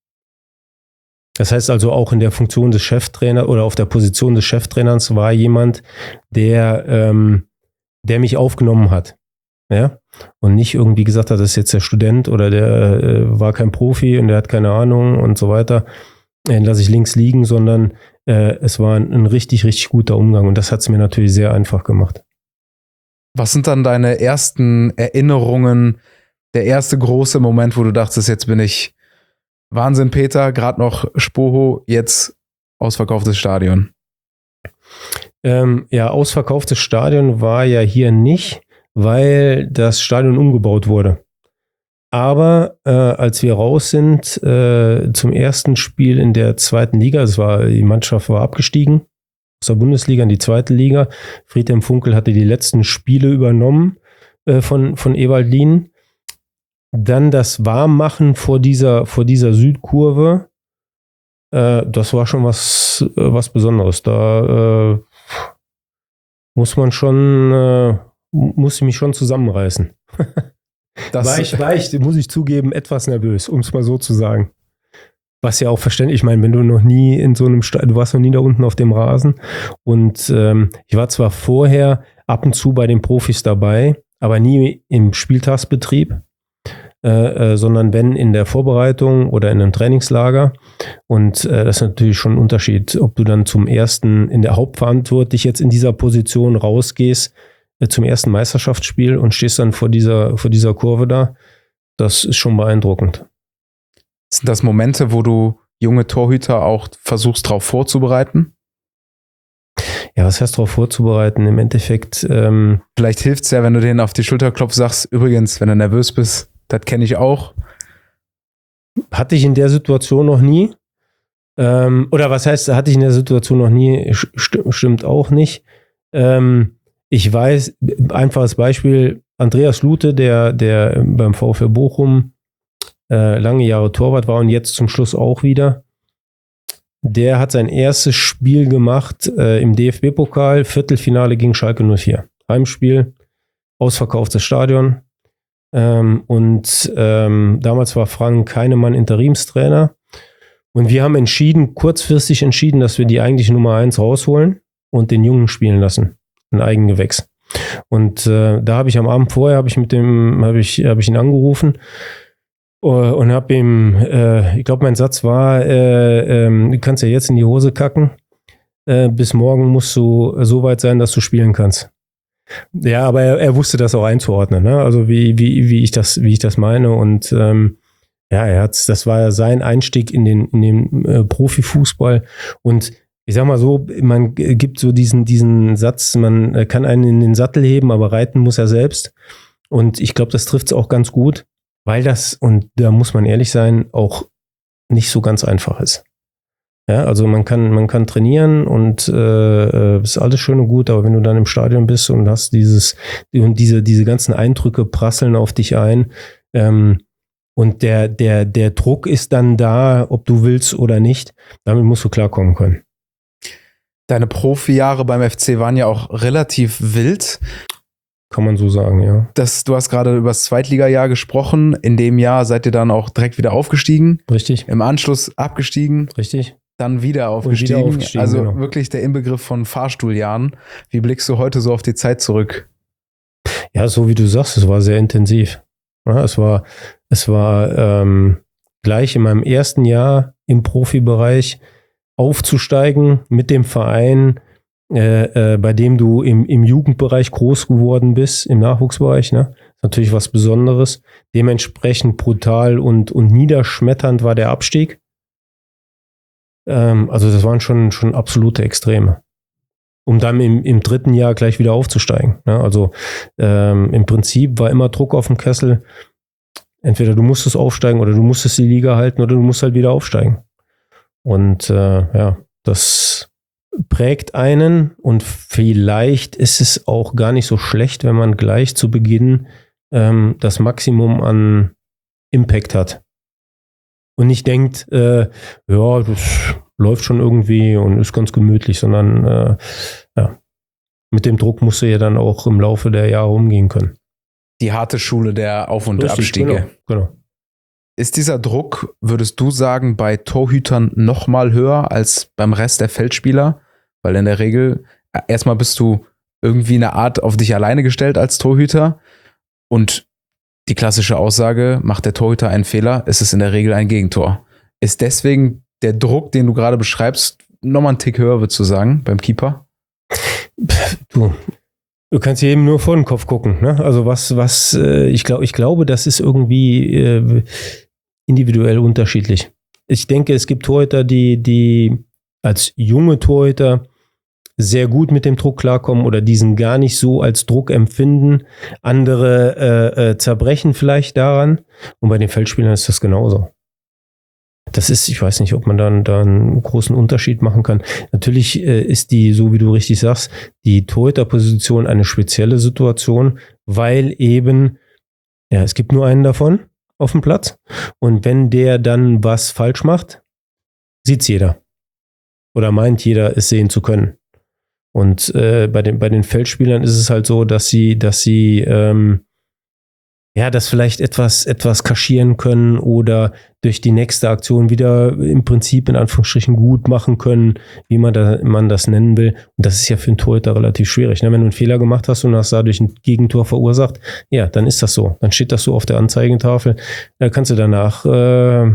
S1: Das heißt also auch in der Funktion des Cheftrainers oder auf der Position des Cheftrainers war jemand, der, ähm, der mich aufgenommen hat. Ja, und nicht irgendwie gesagt hat, das ist jetzt der Student oder der äh, war kein Profi und der hat keine Ahnung und so weiter, den lasse ich links liegen, sondern äh, es war ein, ein richtig, richtig guter Umgang und das hat es mir natürlich sehr einfach gemacht.
S4: Was sind dann deine ersten Erinnerungen, der erste große Moment, wo du dachtest, jetzt bin ich Wahnsinn, Peter, gerade noch Spoho, jetzt ausverkauftes Stadion?
S1: Ähm, ja, ausverkauftes Stadion war ja hier nicht, weil das Stadion umgebaut wurde. Aber äh, als wir raus sind äh, zum ersten Spiel in der zweiten Liga, es war, die Mannschaft war abgestiegen aus der Bundesliga in die zweite Liga. Friedhelm Funkel hatte die letzten Spiele übernommen äh, von, von Ewaldin. Dann das Warmmachen vor dieser, vor dieser Südkurve, äh, das war schon was, äh, was Besonderes. Da äh, muss man schon... Äh, musste mich schon zusammenreißen. Das war ich, war ich, muss ich zugeben, etwas nervös, um es mal so zu sagen. Was ja auch verständlich, ich meine, wenn du noch nie in so einem Stadion, du warst noch nie da unten auf dem Rasen und ähm, ich war zwar vorher ab und zu bei den Profis dabei, aber nie im Spieltagsbetrieb, äh, äh, sondern wenn in der Vorbereitung oder in einem Trainingslager und äh, das ist natürlich schon ein Unterschied, ob du dann zum ersten in der Hauptverantwortlich jetzt in dieser Position rausgehst, zum ersten Meisterschaftsspiel und stehst dann vor dieser, vor dieser Kurve da das ist schon beeindruckend.
S4: Sind das Momente, wo du junge Torhüter auch versuchst, darauf vorzubereiten?
S1: Ja, was heißt darauf vorzubereiten? Im Endeffekt, ähm,
S4: Vielleicht hilft es ja, wenn du denen auf die Schulter klopfst, sagst, übrigens, wenn du nervös bist, das kenne ich auch.
S1: hatte ich in der Situation noch nie. Ähm, oder was heißt, hatte ich in der Situation noch nie? St- stimmt auch nicht. Ähm, ich weiß, einfaches Beispiel, Andreas Lute, der, der beim VfL Bochum äh, lange Jahre Torwart war und jetzt zum Schluss auch wieder, der hat sein erstes Spiel gemacht äh, im D F B-Pokal, Viertelfinale gegen Schalke null vier. Heimspiel, ausverkauftes Stadion. Ähm, und ähm, damals war Frank Heinemann Interimstrainer. Und wir haben entschieden, kurzfristig entschieden, dass wir die eigentliche Nummer eins rausholen und den Jungen spielen lassen. Ein Eigengewächs. Und äh, da habe ich am Abend vorher, habe ich mit dem, habe ich, habe ich ihn angerufen und habe ihm, äh, ich glaube, mein Satz war, äh, äh, du kannst ja jetzt in die Hose kacken, äh, bis morgen musst du so weit sein, dass du spielen kannst. Ja, aber er, er wusste das auch einzuordnen, ne? Also wie, wie, wie ich das, wie ich das meine. Und ähm, ja, er hat's, das war ja sein Einstieg in den, in den äh, Profifußball. Und ich sag mal so, man gibt so diesen, diesen Satz, man kann einen in den Sattel heben, aber reiten muss er selbst. Und ich glaube, das trifft es auch ganz gut, weil das, und da muss man ehrlich sein, auch nicht so ganz einfach ist. Ja, also man kann, man kann trainieren und äh, ist alles schön und gut, aber wenn du dann im Stadion bist und hast dieses, und diese, diese ganzen Eindrücke prasseln auf dich ein, ähm, und der, der, der Druck ist dann da, ob du willst oder nicht, damit musst du klarkommen können.
S4: Deine Profijahre beim F C waren ja auch relativ wild.
S1: Kann man so sagen, ja.
S4: Das, du hast gerade über das Zweitligajahr gesprochen. In dem Jahr seid ihr dann auch direkt wieder aufgestiegen.
S1: Richtig.
S4: Im Anschluss abgestiegen.
S1: Richtig.
S4: Dann wieder aufgestiegen.
S1: wieder aufgestiegen,
S4: also
S1: genau.
S4: wirklich der Inbegriff von Fahrstuhljahren. Wie blickst du heute so auf die Zeit zurück?
S1: Ja, so wie du sagst, es war sehr intensiv. Ja, es war, es war ähm, gleich in meinem ersten Jahr im Profibereich aufzusteigen mit dem Verein, äh, äh, bei dem du im, im Jugendbereich groß geworden bist, im Nachwuchsbereich, ne? Ist natürlich was Besonderes. Dementsprechend brutal und, und niederschmetternd war der Abstieg. Ähm, also das waren schon, schon absolute Extreme. Um dann im, im dritten Jahr gleich wieder aufzusteigen. Ne? Also ähm, im Prinzip war immer Druck auf dem Kessel. Entweder du musstest aufsteigen oder du musstest die Liga halten oder du musst halt wieder aufsteigen. Und äh, ja, das prägt einen und vielleicht ist es auch gar nicht so schlecht, wenn man gleich zu Beginn ähm, das Maximum an Impact hat. Und nicht denkt, äh, ja, das läuft schon irgendwie und ist ganz gemütlich, sondern äh, ja, mit dem Druck musst du ja dann auch im Laufe der Jahre umgehen können.
S4: Die harte Schule der Auf- und
S1: Richtig,
S4: Abstiege.
S1: Genau, genau.
S4: Ist dieser Druck, würdest du sagen, bei Torhütern noch mal höher als beim Rest der Feldspieler? Weil in der Regel, erstmal bist du irgendwie eine Art auf dich alleine gestellt als Torhüter und die klassische Aussage, macht der Torhüter einen Fehler, ist es in der Regel ein Gegentor. Ist deswegen der Druck, den du gerade beschreibst, nochmal einen Tick höher, würdest du sagen, beim Keeper?
S1: Du, du kannst jedem nur vor den Kopf gucken. Ne? Also was, was, äh, ich glaube, ich glaube, das ist irgendwie äh, individuell unterschiedlich. Ich denke, es gibt Torhüter, die, die als junge Torhüter sehr gut mit dem Druck klarkommen oder diesen gar nicht so als Druck empfinden. Andere äh, äh, zerbrechen vielleicht daran. Und bei den Feldspielern ist das genauso. Das ist, ich weiß nicht, ob man dann da einen großen Unterschied machen kann. Natürlich äh, ist die, so wie du richtig sagst, die Torhüterposition eine spezielle Situation, weil eben, ja, es gibt nur einen davon auf dem Platz. Und wenn der dann was falsch macht, sieht's jeder. Oder meint jeder, es sehen zu können. Und äh, bei den, bei den Feldspielern ist es halt so, dass sie, dass sie ähm, ja, das vielleicht etwas, etwas kaschieren können oder durch die nächste Aktion wieder im Prinzip in Anführungsstrichen gut machen können, wie man, da, man das nennen will. Und das ist ja für einen Torhüter relativ schwierig. Ne? Wenn du einen Fehler gemacht hast und hast dadurch ein Gegentor verursacht, ja, dann ist das so. Dann steht das so auf der Anzeigentafel. Da kannst du danach äh,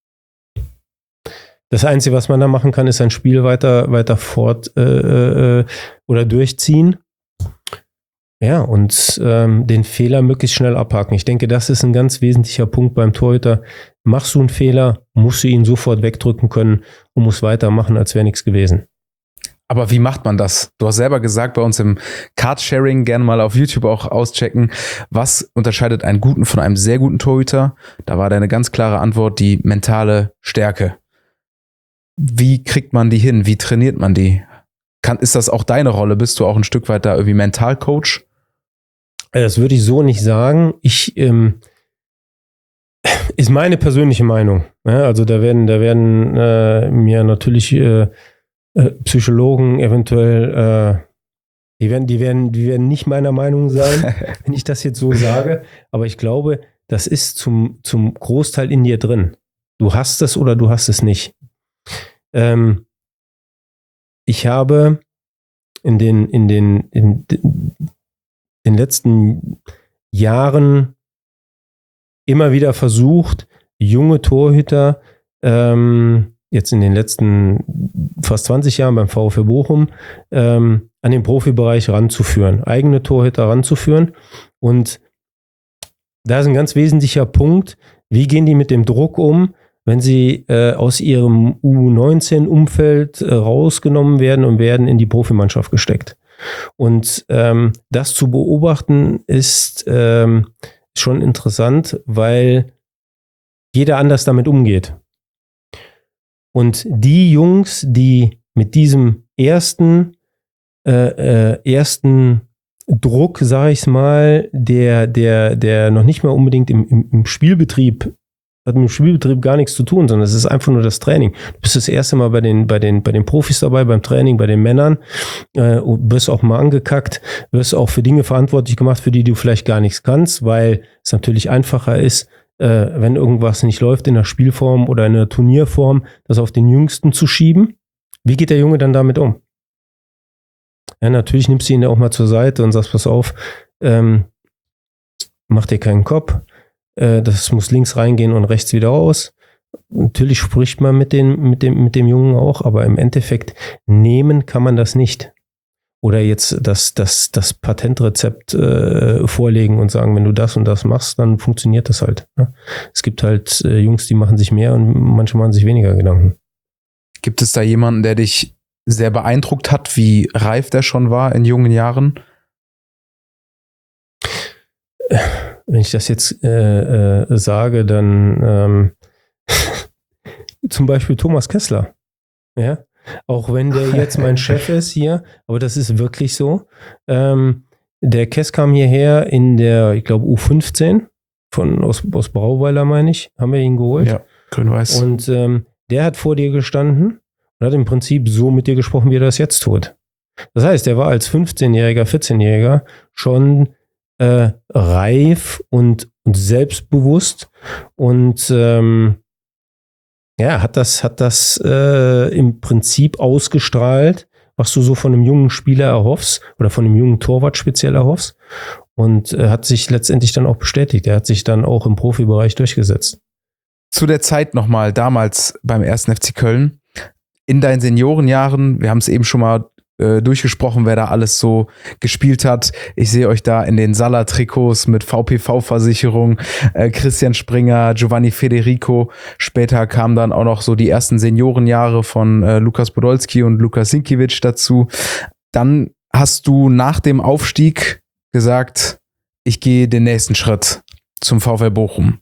S1: das Einzige, was man da machen kann, ist ein Spiel weiter, weiter fort äh, äh, oder durchziehen. Ja, und ähm, den Fehler möglichst schnell abhaken. Ich denke, das ist ein ganz wesentlicher Punkt beim Torhüter. Machst du einen Fehler, musst du ihn sofort wegdrücken können und musst weitermachen, als wäre nichts gewesen.
S4: Aber wie macht man das? Du hast selber gesagt, bei uns im Card-Sharing, gerne mal auf YouTube auch auschecken, was unterscheidet einen guten von einem sehr guten Torhüter? Da war deine ganz klare Antwort die mentale Stärke. Wie kriegt man die hin? Wie trainiert man die? Kann, ist das auch deine Rolle? Bist du auch ein Stück weit da irgendwie Mentalcoach?
S1: Das würde ich so nicht sagen. Ich, ähm, ist meine persönliche Meinung. Ja, also da werden, da werden äh, mir natürlich äh, äh, Psychologen eventuell, äh, die werden, die werden, die werden nicht meiner Meinung sein, wenn ich das jetzt so sage. Aber ich glaube, das ist zum, zum Großteil in dir drin. Du hast es oder du hast es nicht. Ähm, ich habe in den, in den, in den letzten Jahren immer wieder versucht, junge Torhüter, ähm, jetzt in den letzten fast zwanzig Jahren beim VfL Bochum, ähm, an den Profibereich ranzuführen, eigene Torhüter ranzuführen. Und da ist ein ganz wesentlicher Punkt, wie gehen die mit dem Druck um, wenn sie äh, aus ihrem U neunzehn-Umfeld äh, rausgenommen werden und werden in die Profimannschaft gesteckt. Und ähm, das zu beobachten ist ähm, schon interessant, weil jeder anders damit umgeht. Und die Jungs, die mit diesem ersten, äh, äh, ersten Druck, sage ich mal, der, der, der noch nicht mal unbedingt im, im, im Spielbetrieb hat mit dem Spielbetrieb gar nichts zu tun, sondern es ist einfach nur das Training. Du bist das erste Mal bei den, bei den, bei den Profis dabei, beim Training, bei den Männern, äh, wirst auch mal angekackt, wirst auch für Dinge verantwortlich gemacht, für die du vielleicht gar nichts kannst, weil es natürlich einfacher ist, äh, wenn irgendwas nicht läuft in der Spielform oder in der Turnierform, das auf den Jüngsten zu schieben. Wie geht der Junge dann damit um? Ja, natürlich nimmst du ihn ja auch mal zur Seite und sagst, pass auf, ähm, mach dir keinen Kopf. Das muss links reingehen und rechts wieder raus. Natürlich spricht man mit, den, mit, dem, mit dem Jungen auch, aber im Endeffekt nehmen kann man das nicht. Oder jetzt das, das, das Patentrezept äh, vorlegen und sagen, wenn du das und das machst, dann funktioniert das halt. Ne? Es gibt halt äh, Jungs, die machen sich mehr und manche machen sich weniger Gedanken.
S4: Gibt es da jemanden, der dich sehr beeindruckt hat, wie reif der schon war in jungen Jahren?
S1: Wenn ich das jetzt äh, äh, sage, dann ähm, zum Beispiel Thomas Kessler. Ja, auch wenn der jetzt mein Chef ist hier, aber das ist wirklich so. Ähm, der Kess kam hierher in der, ich glaube, U fünfzehn von aus, aus Brauweiler, meine ich, haben wir ihn geholt.
S4: Ja, grün-weiß.
S1: Und ähm, der hat vor dir gestanden und hat im Prinzip so mit dir gesprochen, wie er das jetzt tut. Das heißt, er war als fünfzehnjähriger, vierzehnjähriger schon Äh, reif und, und selbstbewusst und ähm, ja, hat das, hat das äh, im Prinzip ausgestrahlt, was du so von einem jungen Spieler erhoffst oder von einem jungen Torwart speziell erhoffst und äh, hat sich letztendlich dann auch bestätigt. Er hat sich dann auch im Profibereich durchgesetzt.
S4: Zu der Zeit nochmal, damals beim ersten F C Köln, in deinen Seniorenjahren, wir haben es eben schon mal durchgesprochen, wer da alles so gespielt hat. Ich sehe euch da in den Salah-Trikots mit V P V-Versicherung, äh, Christian Springer, Giovanni Federico. Später kamen dann auch noch so die ersten Seniorenjahre von äh, Lukas Podolski und Lukas Sinkiewicz dazu. Dann hast du nach dem Aufstieg gesagt, ich gehe den nächsten Schritt zum VfL Bochum.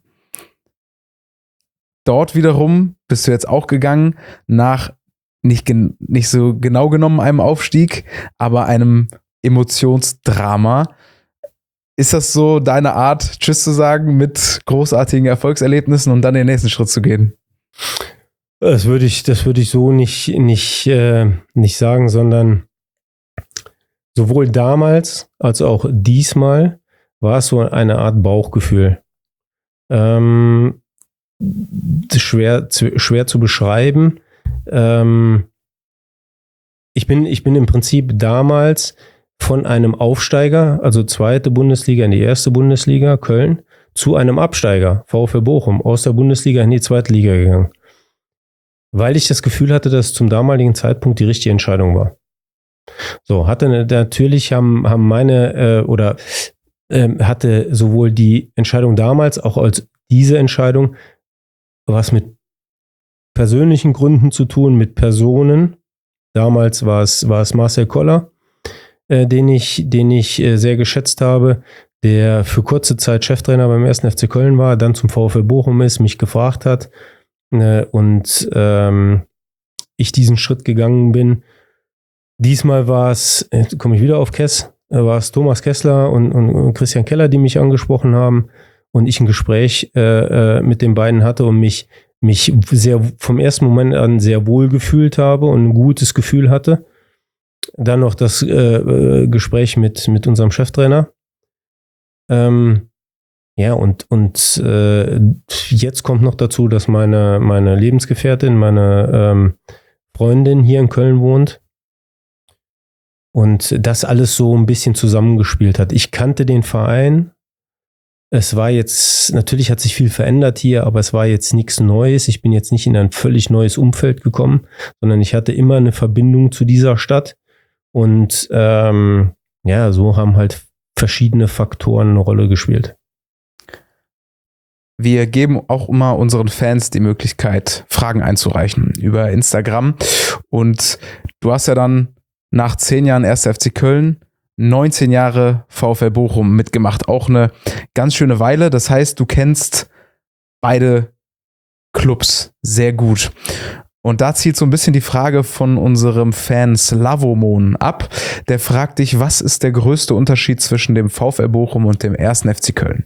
S4: Dort wiederum bist du jetzt auch gegangen nach Nicht, gen- nicht so genau genommen einem Aufstieg, aber einem Emotionsdrama. Ist das so deine Art, Tschüss zu sagen mit großartigen Erfolgserlebnissen und dann den nächsten Schritt zu gehen?
S1: Das würde ich, das würde ich so nicht, nicht, äh, nicht sagen, sondern sowohl damals als auch diesmal war es so eine Art Bauchgefühl. Ähm, schwer, zu, schwer zu beschreiben. Ähm, ich bin, ich bin im Prinzip damals von einem Aufsteiger, also zweite Bundesliga in die erste Bundesliga, Köln, zu einem Absteiger, VfL Bochum, aus der Bundesliga in die zweite Liga gegangen. Weil ich das Gefühl hatte, dass es zum damaligen Zeitpunkt die richtige Entscheidung war. So, hatte natürlich haben, haben meine äh, oder äh, hatte sowohl die Entscheidung damals auch als diese Entscheidung was mit persönlichen Gründen zu tun, mit Personen. Damals war es, war es Marcel Koller, äh, den ich, den ich äh, sehr geschätzt habe, der für kurze Zeit Cheftrainer beim ersten F C Köln war, dann zum VfL Bochum ist, mich gefragt hat äh, und ähm, ich diesen Schritt gegangen bin. Diesmal war es, jetzt komme ich wieder auf Kess, war es Thomas Kessler und, und, und Christian Keller, die mich angesprochen haben und ich ein Gespräch äh, mit den beiden hatte und mich, mich sehr vom ersten Moment an sehr wohl gefühlt habe und ein gutes Gefühl hatte. Dann noch das äh, Gespräch mit, mit unserem Cheftrainer. Ähm, ja, und, und äh, jetzt kommt noch dazu, dass meine, meine Lebensgefährtin, meine ähm, Freundin hier in Köln wohnt. Und das alles so ein bisschen zusammengespielt hat. Ich kannte den Verein. Es war jetzt, natürlich hat sich viel verändert hier, aber es war jetzt nichts Neues. Ich bin jetzt nicht in ein völlig neues Umfeld gekommen, sondern ich hatte immer eine Verbindung zu dieser Stadt. Und ähm, ja, so haben halt verschiedene Faktoren eine Rolle gespielt.
S4: Wir geben auch immer unseren Fans die Möglichkeit, Fragen einzureichen über Instagram. Und du hast ja dann nach zehn Jahren erster F C Köln, neunzehn Jahre VfL Bochum mitgemacht. Auch eine ganz schöne Weile. Das heißt, du kennst beide Clubs sehr gut. Und da zielt so ein bisschen die Frage von unserem Fan Slavomon ab. Der fragt dich, was ist der größte Unterschied zwischen dem VfL Bochum und dem ersten F C Köln?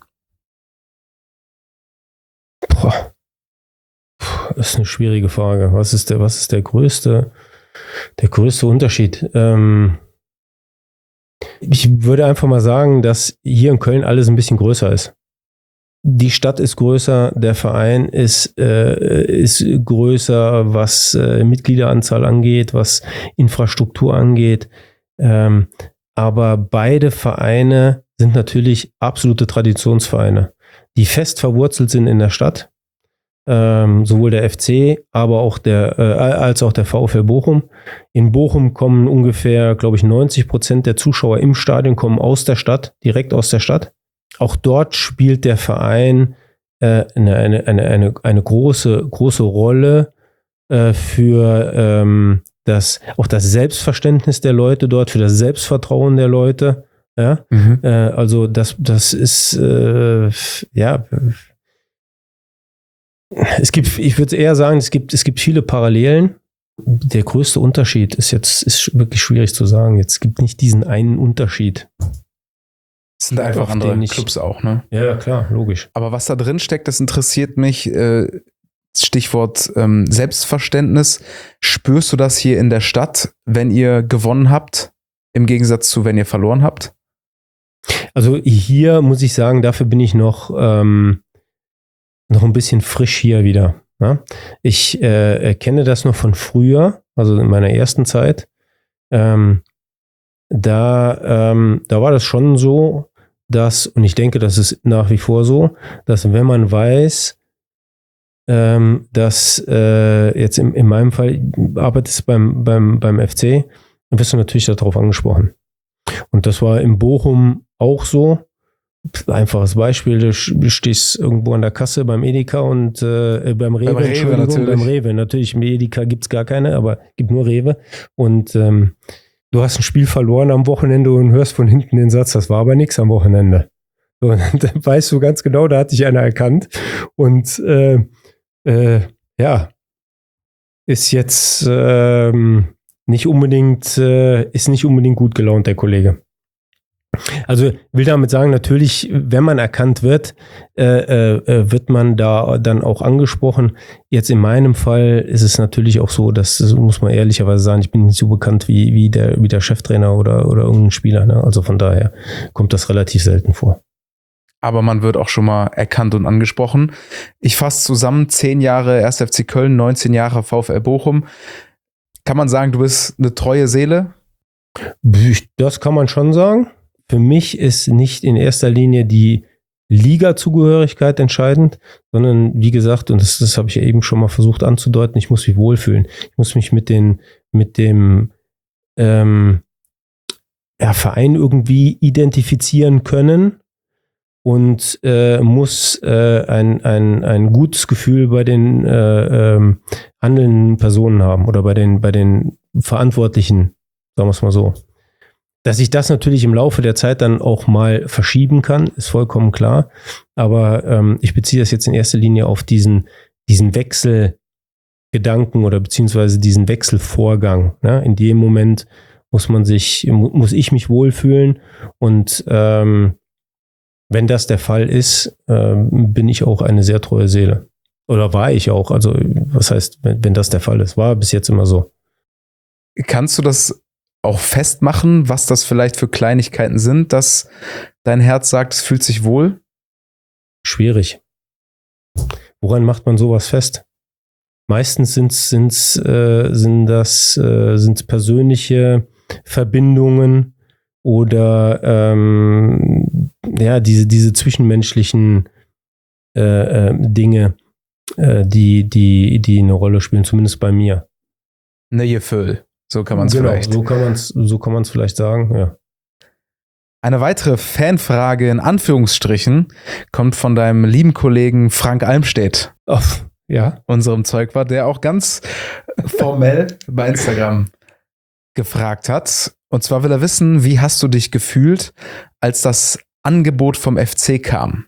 S1: Boah. Puh, das ist eine schwierige Frage. Was ist der, was ist der größte Der größte Unterschied. Ähm, ich würde einfach mal sagen, dass hier in Köln alles ein bisschen größer ist. Die Stadt ist größer, der Verein ist, äh, ist größer, was äh, Mitgliederanzahl angeht, was Infrastruktur angeht. Ähm, aber beide Vereine sind natürlich absolute Traditionsvereine, die fest verwurzelt sind in der Stadt. Ähm, sowohl der F C, aber auch der, äh, als auch der VfL Bochum. In Bochum kommen ungefähr, glaube ich, neunzig Prozent der Zuschauer im Stadion kommen aus der Stadt, direkt aus der Stadt. Auch dort spielt der Verein äh, eine, eine, eine, eine, eine große, große Rolle äh, für ähm, das, auch das Selbstverständnis der Leute dort, für das Selbstvertrauen der Leute. Ja? Mhm. Äh, also das, das ist äh, ja Es gibt, ich würde eher sagen, es gibt, es gibt viele Parallelen. Der größte Unterschied ist jetzt, ist wirklich schwierig zu sagen. Jetzt gibt nicht diesen einen Unterschied.
S4: Es sind einfach andere Clubs auch, ne?
S1: Ja, klar, logisch.
S4: Aber was da drin steckt, das interessiert mich. Äh, Stichwort ähm, Selbstverständnis. Spürst du das hier in der Stadt, wenn ihr gewonnen habt, im Gegensatz zu, wenn ihr verloren habt?
S1: Also hier muss ich sagen, dafür bin ich noch ähm, noch ein bisschen frisch hier wieder. Ja? Ich äh, kenne das noch von früher, also in meiner ersten Zeit. Ähm, da, ähm, da war das schon so, dass, und ich denke, das ist nach wie vor so, dass wenn man weiß, ähm, dass äh, jetzt in, in meinem Fall arbeitest beim, beim, beim F C, dann wirst du natürlich darauf angesprochen. Und das war in Bochum auch so. Einfaches Beispiel, du stehst irgendwo an der Kasse beim Edeka und äh, beim Rewe,
S4: beim Rewe
S1: Entschuldigung,
S4: natürlich.
S1: beim Rewe. Natürlich, im Edeka gibt es gar keine, aber gibt nur Rewe. Und ähm, du hast ein Spiel verloren am Wochenende und hörst von hinten den Satz, das war aber nichts am Wochenende. So, und dann weißt du ganz genau, da hat dich einer erkannt. Und äh, äh, ja, ist jetzt ähm, nicht unbedingt, äh, ist nicht unbedingt gut gelaunt, der Kollege. Also will damit sagen, natürlich, wenn man erkannt wird, äh, äh, wird man da dann auch angesprochen. Jetzt in meinem Fall ist es natürlich auch so, dass, das muss man ehrlicherweise sagen, ich bin nicht so bekannt wie, wie, der, wie der Cheftrainer oder, oder irgendein Spieler. Ne? Also von daher kommt das relativ selten vor.
S4: Aber man wird auch schon mal erkannt und angesprochen. Ich fasse zusammen, zehn Jahre erster F C Köln, neunzehn Jahre VfL Bochum. Kann man sagen, du bist eine treue Seele?
S1: Das kann man schon sagen. Für mich ist nicht in erster Linie die Liga-Zugehörigkeit entscheidend, sondern wie gesagt, und das, das habe ich ja eben schon mal versucht anzudeuten, ich muss mich wohlfühlen. Ich muss mich mit den, mit dem, ähm, ja, Verein irgendwie identifizieren können und äh, muss äh, ein, ein, ein gutes Gefühl bei den äh, ähm, handelnden Personen haben oder bei den, bei den Verantwortlichen, sagen wir es mal so. Dass ich das natürlich im Laufe der Zeit dann auch mal verschieben kann, ist vollkommen klar. Aber ähm, ich beziehe das jetzt in erster Linie auf diesen, diesen Wechselgedanken oder beziehungsweise diesen Wechselvorgang. Ne? In dem Moment muss man sich, muss ich mich wohlfühlen. Und ähm, wenn das der Fall ist, ähm, bin ich auch eine sehr treue Seele. Oder war ich auch. Also was heißt, wenn, wenn das der Fall ist? War bis jetzt immer so.
S4: Kannst du das auch festmachen, was das vielleicht für Kleinigkeiten sind, dass dein Herz sagt, es fühlt sich wohl?
S1: Schwierig. Woran macht man sowas fest? Meistens sind's, sind's, äh, sind das äh, sind's persönliche Verbindungen oder ähm, ja, diese, diese zwischenmenschlichen äh, äh, Dinge, äh, die, die, die eine Rolle spielen, zumindest bei mir.
S4: Ne Gefühl. So kann man es
S1: genau,
S4: vielleicht.
S1: So kann man es so kann man es vielleicht sagen, ja.
S4: Eine weitere Fanfrage in Anführungsstrichen kommt von deinem lieben Kollegen Frank Almstedt.
S1: Oh, ja.
S4: Unserem Zeugwart, der auch ganz formell bei Instagram gefragt hat. Und zwar will er wissen, wie hast du dich gefühlt, als das Angebot vom F C kam?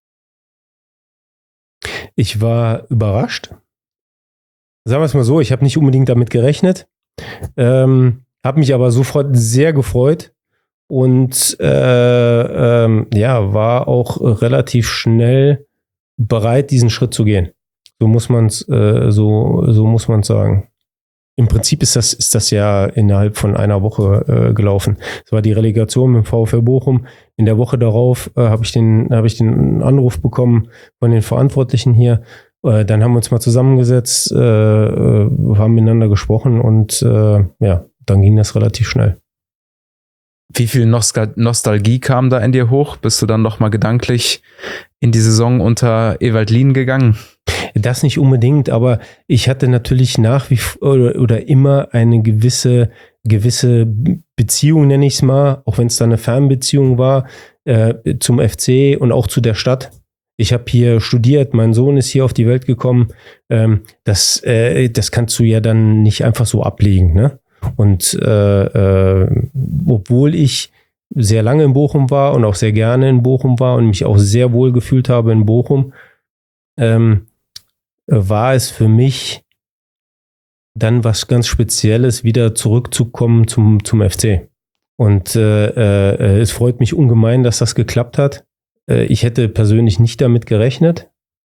S1: Ich war überrascht. Sagen wir es mal so, ich habe nicht unbedingt damit gerechnet. Ähm, habe mich aber sofort sehr gefreut und äh, ähm, ja, war auch relativ schnell bereit, diesen Schritt zu gehen. So muss man es äh, so, so muss man sagen. Im Prinzip ist das, ist das ja innerhalb von einer Woche äh, gelaufen. Es war die Relegation mit dem VfL Bochum. In der Woche darauf äh, habe ich den, habe ich den Anruf bekommen von den Verantwortlichen hier. Dann haben wir uns mal zusammengesetzt, äh, haben miteinander gesprochen und äh, ja, dann ging das relativ schnell.
S4: Wie viel Nostal- Nostalgie kam da in dir hoch? Bist du dann noch mal gedanklich in die Saison unter Ewald Lien gegangen?
S1: Das nicht unbedingt, aber ich hatte natürlich nach wie vor oder, oder immer eine gewisse, gewisse Beziehung, nenne ich es mal, auch wenn es dann eine Fernbeziehung war, äh, zum F C und auch zu der Stadt. Ich habe hier studiert, mein Sohn ist hier auf die Welt gekommen. Ähm, das, äh, das kannst du ja dann nicht einfach so ablegen. Ne? Und äh, äh, obwohl ich sehr lange in Bochum war und auch sehr gerne in Bochum war und mich auch sehr wohl gefühlt habe in Bochum, ähm, war es für mich dann was ganz Spezielles, wieder zurückzukommen zum, zum F C. Und äh, äh, es freut mich ungemein, dass das geklappt hat. Ich hätte persönlich nicht damit gerechnet,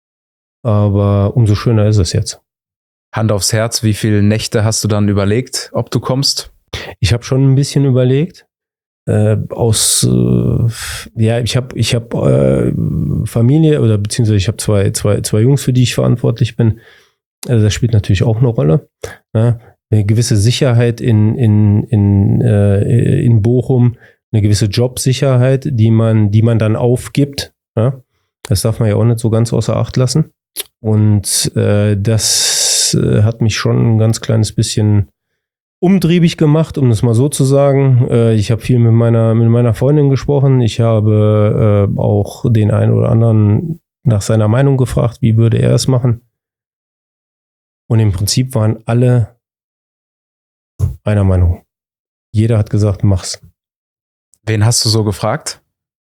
S1: aber umso schöner ist es jetzt.
S4: Hand aufs Herz, wie viele Nächte hast du dann überlegt, ob du kommst?
S1: Ich habe schon ein bisschen überlegt. Äh, aus, äh, ja, ich habe ich hab, äh, Familie oder beziehungsweise ich habe zwei, zwei, zwei Jungs, für die ich verantwortlich bin. Also das spielt natürlich auch eine Rolle. Ja, eine gewisse Sicherheit in, in, in, äh, in Bochum, eine gewisse Jobsicherheit, die man, die man dann aufgibt. Ja? Das darf man ja auch nicht so ganz außer Acht lassen. Und äh, das äh, hat mich schon ein ganz kleines bisschen umtriebig gemacht, um das mal so zu sagen. Äh, ich habe viel mit meiner, mit meiner Freundin gesprochen. Ich habe äh, auch den einen oder anderen nach seiner Meinung gefragt, wie würde er es machen. Und im Prinzip waren alle einer Meinung. Jeder hat gesagt, mach's.
S4: Wen hast du so gefragt?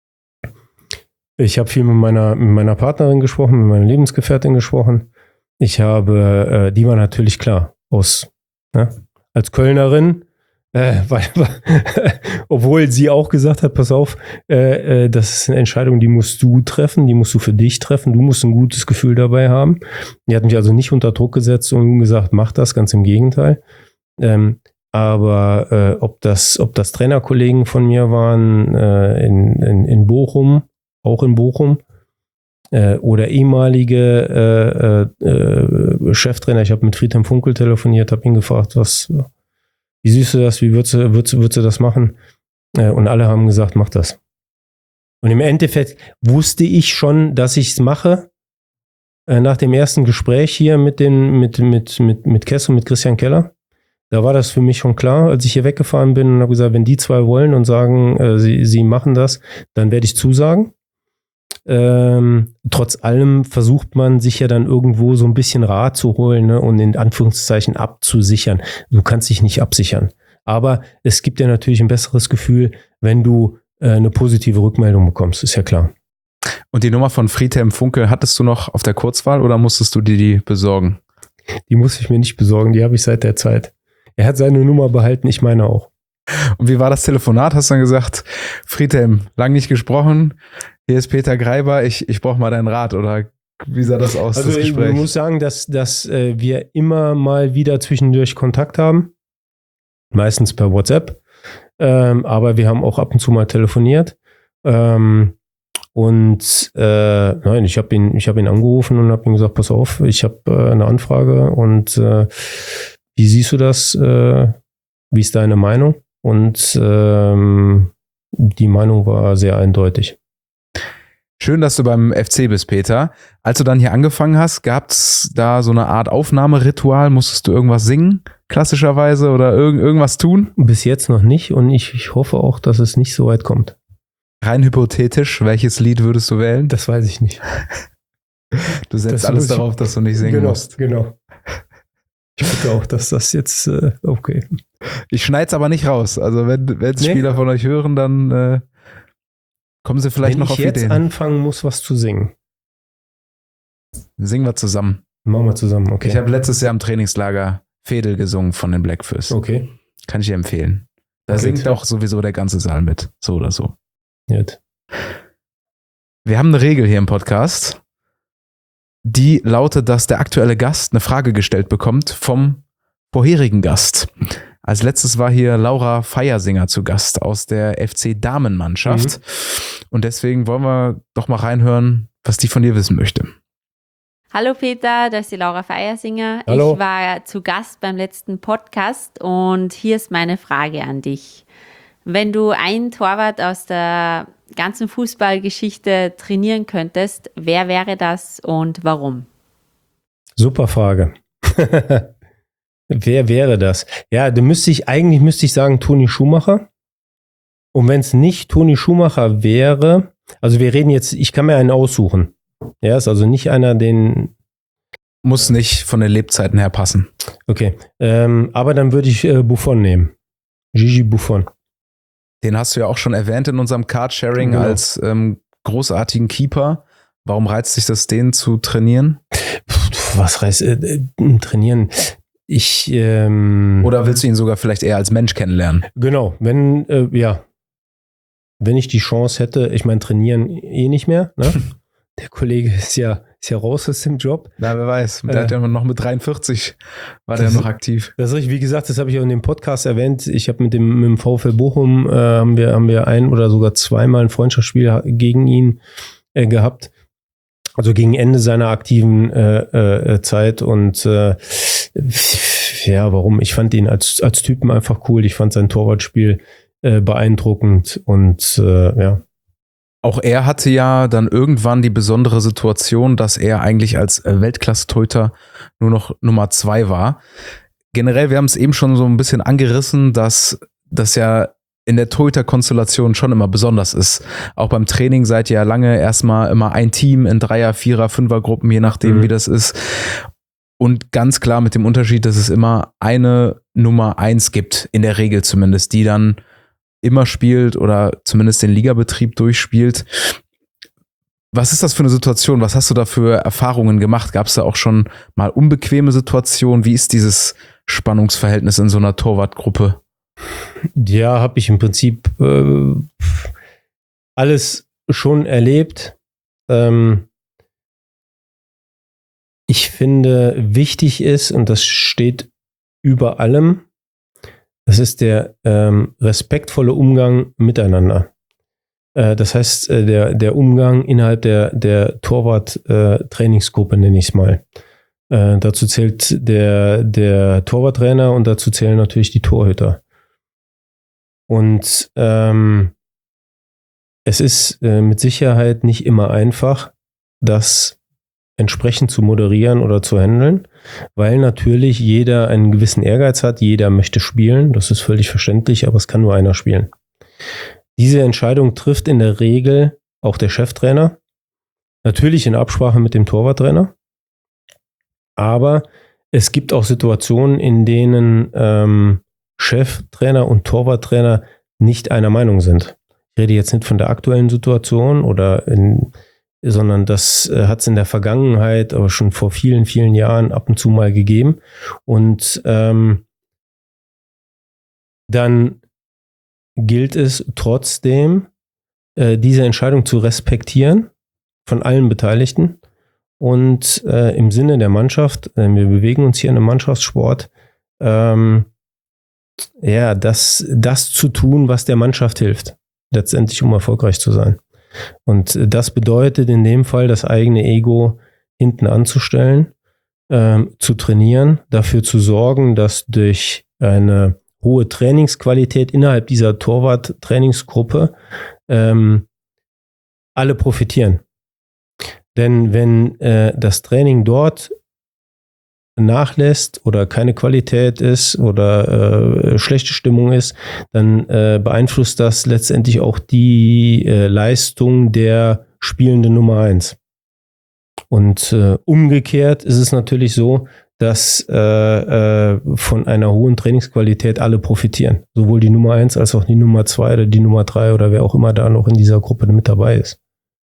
S1: Ich habe viel mit meiner, mit meiner Partnerin gesprochen, mit meiner Lebensgefährtin gesprochen. Ich habe, äh, die war natürlich klar, aus, ne, als Kölnerin, äh, weil, obwohl sie auch gesagt hat, pass auf, äh, äh, das ist eine Entscheidung, die musst du treffen, die musst du für dich treffen, du musst ein gutes Gefühl dabei haben. Die hat mich also nicht unter Druck gesetzt und gesagt, mach das, ganz im Gegenteil. Ähm, Aber äh, ob das, ob das Trainerkollegen von mir waren äh, in, in, in Bochum, auch in Bochum, äh, oder ehemalige äh, äh, Cheftrainer, ich habe mit Friedhelm Funkel telefoniert, habe ihn gefragt, was, wie siehst du das, wie würdest du, würdest, würdest du das machen? Äh, und alle haben gesagt, mach das. Und im Endeffekt wusste ich schon, dass ich es mache. Äh, nach dem ersten Gespräch hier mit den, mit, mit, mit, mit Kess und mit Christian Keller. Da war das für mich schon klar, als ich hier weggefahren bin und habe gesagt, wenn die zwei wollen und sagen, äh, sie, sie machen das, dann werde ich zusagen. Ähm, trotz allem versucht man sich ja dann irgendwo so ein bisschen Rat zu holen, ne, und in Anführungszeichen abzusichern. Du kannst dich nicht absichern. Aber es gibt dir natürlich ein besseres Gefühl, wenn du äh, eine positive Rückmeldung bekommst, ist ja klar.
S4: Und die Nummer von Friedhelm Funkel hattest du noch auf der Kurzwahl oder musstest du dir die besorgen?
S1: Die muss ich mir nicht besorgen, die habe ich seit der Zeit. Er hat seine Nummer behalten, ich meine auch.
S4: Und wie war das Telefonat? Hast du dann gesagt, Friedhelm, lang nicht gesprochen, hier ist Peter Greiber, ich, ich brauche mal deinen Rat, oder wie sah das aus,
S1: also
S4: das Gespräch?
S1: Ich muss sagen, dass, dass äh, wir immer mal wieder zwischendurch Kontakt haben, meistens per WhatsApp, ähm, aber wir haben auch ab und zu mal telefoniert. Ähm, und äh, nein, ich habe ihn, ich habe ihn angerufen und habe ihm gesagt, pass auf, ich habe äh, eine Anfrage und äh, wie siehst du das? Äh, wie ist deine Meinung? Und ähm, die Meinung war sehr eindeutig.
S4: Schön, dass du beim F C bist, Peter. Als du dann hier angefangen hast, gab es da so eine Art Aufnahmeritual? Musstest du irgendwas singen, klassischerweise, oder irg- irgendwas tun?
S1: Bis jetzt noch nicht und ich, ich hoffe auch, dass es nicht so weit kommt.
S4: Rein hypothetisch, welches Lied würdest du wählen?
S1: Das weiß ich nicht.
S4: Du setzt
S1: Das
S4: alles
S1: muss ich-
S4: darauf, dass du nicht singen
S1: genau,
S4: musst.
S1: Genau. Ich hoffe auch, dass das jetzt äh, okay.
S4: Ich schneid's aber nicht raus. Also wenn wenn's
S1: Nee.
S4: Spieler von euch hören, dann äh, kommen sie vielleicht
S1: Wenn
S4: noch
S1: ich
S4: auf
S1: jetzt
S4: Ideen.
S1: anfangen muss, was zu singen,
S4: Singen wir zusammen.
S1: machen wir zusammen, okay.
S4: Ich habe letztes Jahr im Trainingslager Fedel gesungen von den Blackfish.
S1: okay.
S4: Kann ich dir empfehlen. Da
S1: Okay.
S4: singt auch sowieso der ganze Saal mit. So oder so.
S1: Gut.
S4: Wir haben eine Regel hier im Podcast, die lautet, dass der aktuelle Gast eine Frage gestellt bekommt vom vorherigen Gast. Als letztes war hier Laura Feiersinger zu Gast aus der F C-Damenmannschaft. Und deswegen wollen wir doch mal reinhören, was die von dir wissen möchte.
S5: Hallo Peter, das ist die Laura Feiersinger.
S1: Hallo.
S5: Ich war zu Gast beim letzten Podcast und hier ist meine Frage an dich. Wenn du einen Torwart aus der ganzen Fußballgeschichte trainieren könntest, wer wäre das und warum?
S1: Super Frage. Wer wäre das? Ja, da müsste ich, eigentlich müsste ich sagen Toni Schumacher. Und wenn es nicht Toni Schumacher wäre, also wir reden jetzt, ich kann mir einen aussuchen. Ja, ist also nicht einer, den,
S4: Muss nicht von den Lebzeiten her passen.
S1: okay, ähm, aber dann würde ich äh, Buffon nehmen. Gigi Buffon.
S4: Den hast du ja auch schon erwähnt in unserem Card-Sharing
S1: Genau.
S4: als ähm, großartigen Keeper. Warum reizt dich das, den zu trainieren?
S1: Pff, was reißt, äh, äh, trainieren? Ich, ähm,
S4: Oder willst du ihn sogar vielleicht eher als Mensch kennenlernen?
S1: genau, wenn, äh, ja, wenn ich die Chance hätte, ich meine, trainieren eh nicht mehr, ne? Der Kollege ist ja, ist ja raus aus dem Job.
S4: Na, wer weiß. Der
S1: Äh.
S4: hat ja noch mit dreiundvierzig war der
S1: Das-
S4: noch aktiv.
S1: Das ist richtig, wie gesagt, das habe ich auch in dem Podcast erwähnt. Ich habe mit dem, mit dem VfL Bochum, äh, haben wir, haben wir ein oder sogar zweimal ein Freundschaftsspiel gegen ihn äh, gehabt. Also gegen Ende seiner aktiven äh, äh, Zeit und äh, ja, warum? Ich fand ihn als, als Typen einfach cool. Ich fand sein Torwartspiel äh, beeindruckend und äh, ja.
S4: Auch er hatte ja dann irgendwann die besondere Situation, dass er eigentlich als äh, Weltklasse-Torhüter nur noch Nummer zwei war. Generell, wir haben es eben schon so ein bisschen angerissen, dass das ja in der Torhüter-Konstellation schon immer besonders ist. Auch beim Training seid ihr ja lange erstmal immer ein Team in Dreier-, Vierer-, Fünfer-Gruppen, je nachdem,
S1: Mhm.
S4: wie das ist. Und ganz klar mit dem Unterschied, dass es immer eine Nummer eins gibt, in der Regel zumindest, die dann immer spielt oder zumindest den Ligabetrieb durchspielt. Was ist das für eine Situation? Was hast du da für Erfahrungen gemacht? Gab es da auch schon mal unbequeme Situationen? Wie ist dieses Spannungsverhältnis in so einer Torwartgruppe?
S1: Ja, habe ich im Prinzip äh, alles schon erlebt. Ähm, ich finde, wichtig ist, und das steht über allem, das ist der ähm, respektvolle Umgang miteinander. Äh, das heißt, äh, der, der Umgang innerhalb der, der Torwart-Trainingsgruppe, nenne ich es mal. Äh, dazu zählt der, der Torwarttrainer und dazu zählen natürlich die Torhüter. Und ähm, es ist äh, mit Sicherheit nicht immer einfach, das entsprechend zu moderieren oder zu handeln, weil natürlich jeder einen gewissen Ehrgeiz hat, jeder möchte spielen, das ist völlig verständlich, aber es kann nur einer spielen. Diese Entscheidung trifft in der Regel auch der Cheftrainer, natürlich in Absprache mit dem Torwarttrainer, aber es gibt auch Situationen, in denen ähm, Cheftrainer und Torwarttrainer nicht einer Meinung sind. Ich rede jetzt nicht von der aktuellen Situation oder in, sondern das äh, hat es in der Vergangenheit, aber schon vor vielen, vielen Jahren ab und zu mal gegeben. Und ähm, dann gilt es trotzdem, äh, diese Entscheidung zu respektieren von allen Beteiligten und äh, im Sinne der Mannschaft, äh, wir bewegen uns hier in einem Mannschaftssport, ähm, ja, das, das zu tun, was der Mannschaft hilft, letztendlich um erfolgreich zu sein. Und das bedeutet in dem Fall, das eigene Ego hinten anzustellen, ähm, zu trainieren, dafür zu sorgen, dass durch eine hohe Trainingsqualität innerhalb dieser Torwart-Trainingsgruppe ähm, alle profitieren. Denn wenn äh, das Training dort nachlässt oder keine Qualität ist oder äh, schlechte Stimmung ist, dann äh, beeinflusst das letztendlich auch die äh, Leistung der spielenden Nummer eins. Und äh, umgekehrt ist es natürlich so, dass äh, äh, von einer hohen Trainingsqualität alle profitieren. Sowohl die Nummer eins als auch die Nummer zwei oder die Nummer drei oder wer auch immer da noch in dieser Gruppe mit dabei ist.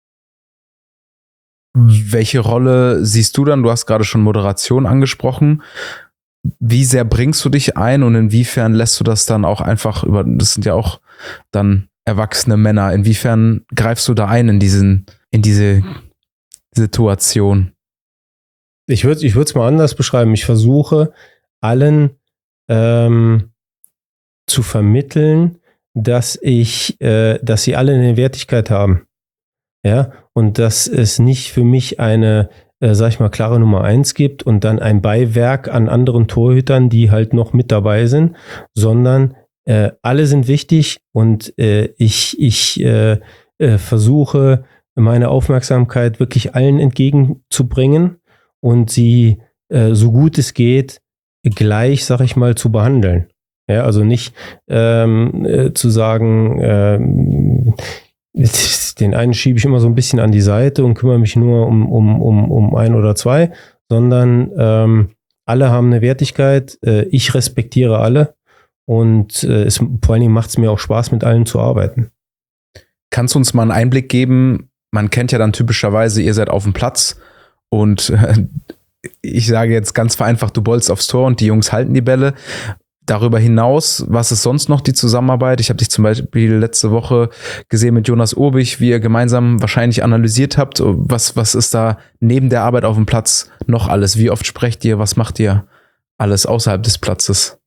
S4: Welche Rolle siehst du dann? Du hast gerade schon Moderation angesprochen. Wie sehr bringst du dich ein und inwiefern lässt du das dann auch einfach über, das sind ja auch dann erwachsene Männer, inwiefern greifst du da ein in diesen, in diese Situation?
S1: Ich würde ich würde es mal anders beschreiben. Ich versuche allen ähm, zu vermitteln, dass ich, äh, dass sie alle eine Wertigkeit haben. Ja, und dass es nicht für mich eine, äh, sag ich mal, klare Nummer eins gibt und dann ein Beiwerk an anderen Torhütern, die halt noch mit dabei sind, sondern äh, alle sind wichtig und äh, ich, ich äh, äh, versuche, meine Aufmerksamkeit wirklich allen entgegenzubringen und sie, äh, so gut es geht, gleich, sag ich mal, zu behandeln. Ja, also nicht ähm, äh, zu sagen, ähm, den einen schiebe ich immer so ein bisschen an die Seite und kümmere mich nur um, um, um, um ein oder zwei, sondern ähm, alle haben eine Wertigkeit, äh, ich respektiere alle und äh, es, vor allen Dingen macht es mir auch Spaß, mit allen zu arbeiten.
S4: Kannst du uns mal einen Einblick geben? Man kennt ja dann typischerweise, ihr seid auf dem Platz und äh, ich sage jetzt ganz vereinfacht, du bolzt aufs Tor und die Jungs halten die Bälle. Darüber hinaus, was ist sonst noch die Zusammenarbeit? Ich habe dich zum Beispiel letzte Woche gesehen mit Jonas Urbich, wie ihr gemeinsam wahrscheinlich analysiert habt. Was, was ist da neben der Arbeit auf dem Platz noch alles? Wie oft sprecht ihr? Was macht ihr alles außerhalb des Platzes?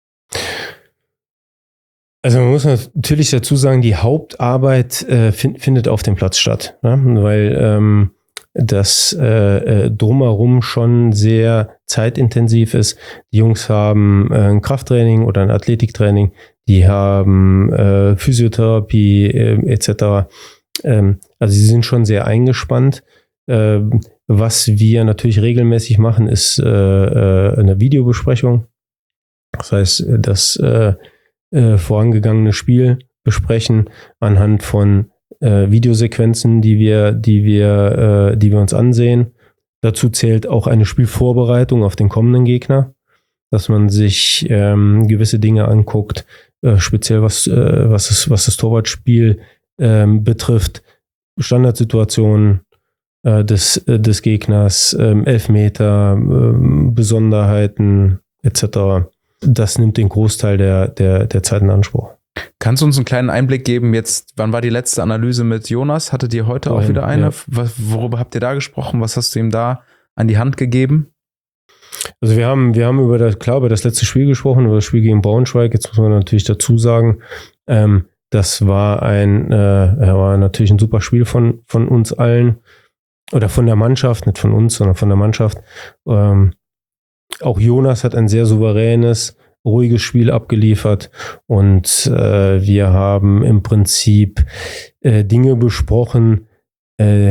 S1: Also man muss natürlich dazu sagen, die Hauptarbeit äh, find, findet auf dem Platz statt, ne? Weil ähm, das äh, drumherum schon sehr zeitintensiv ist. Die Jungs haben äh, ein Krafttraining oder ein Athletiktraining, die haben äh, Physiotherapie äh, et cetera. Ähm, also sie sind schon sehr eingespannt. Äh, was wir natürlich regelmäßig machen, ist äh, äh, eine Videobesprechung. Das heißt, das äh, äh, vorangegangene Spiel besprechen anhand von Äh, Videosequenzen, die wir, die wir, äh, die wir uns ansehen. Dazu zählt auch eine Spielvorbereitung auf den kommenden Gegner, dass man sich ähm, gewisse Dinge anguckt, äh, speziell was, äh, was, es, was das Torwartspiel ähm, betrifft, Standardsituationen äh, des, äh, des Gegners, äh, Elfmeter, äh, Besonderheiten et cetera. Das nimmt den Großteil der, der, der Zeit in Anspruch.
S4: Kannst du uns einen kleinen Einblick geben, jetzt, wann war die letzte Analyse mit Jonas? Hattet ihr heute
S1: Vorhin,
S4: auch wieder eine?
S1: ja.
S4: Was, worüber habt ihr da gesprochen? Was hast du ihm da an die Hand gegeben?
S1: Also wir haben, wir haben über das, klar, über das letzte Spiel gesprochen, über das Spiel gegen Braunschweig. Jetzt muss man natürlich dazu sagen, ähm, das war ein, äh, war natürlich ein super Spiel von, von uns allen oder von der Mannschaft, nicht von uns, sondern von der Mannschaft. Ähm, auch Jonas hat ein sehr souveränes, ruhiges Spiel abgeliefert und äh, wir haben im Prinzip äh, Dinge besprochen, äh,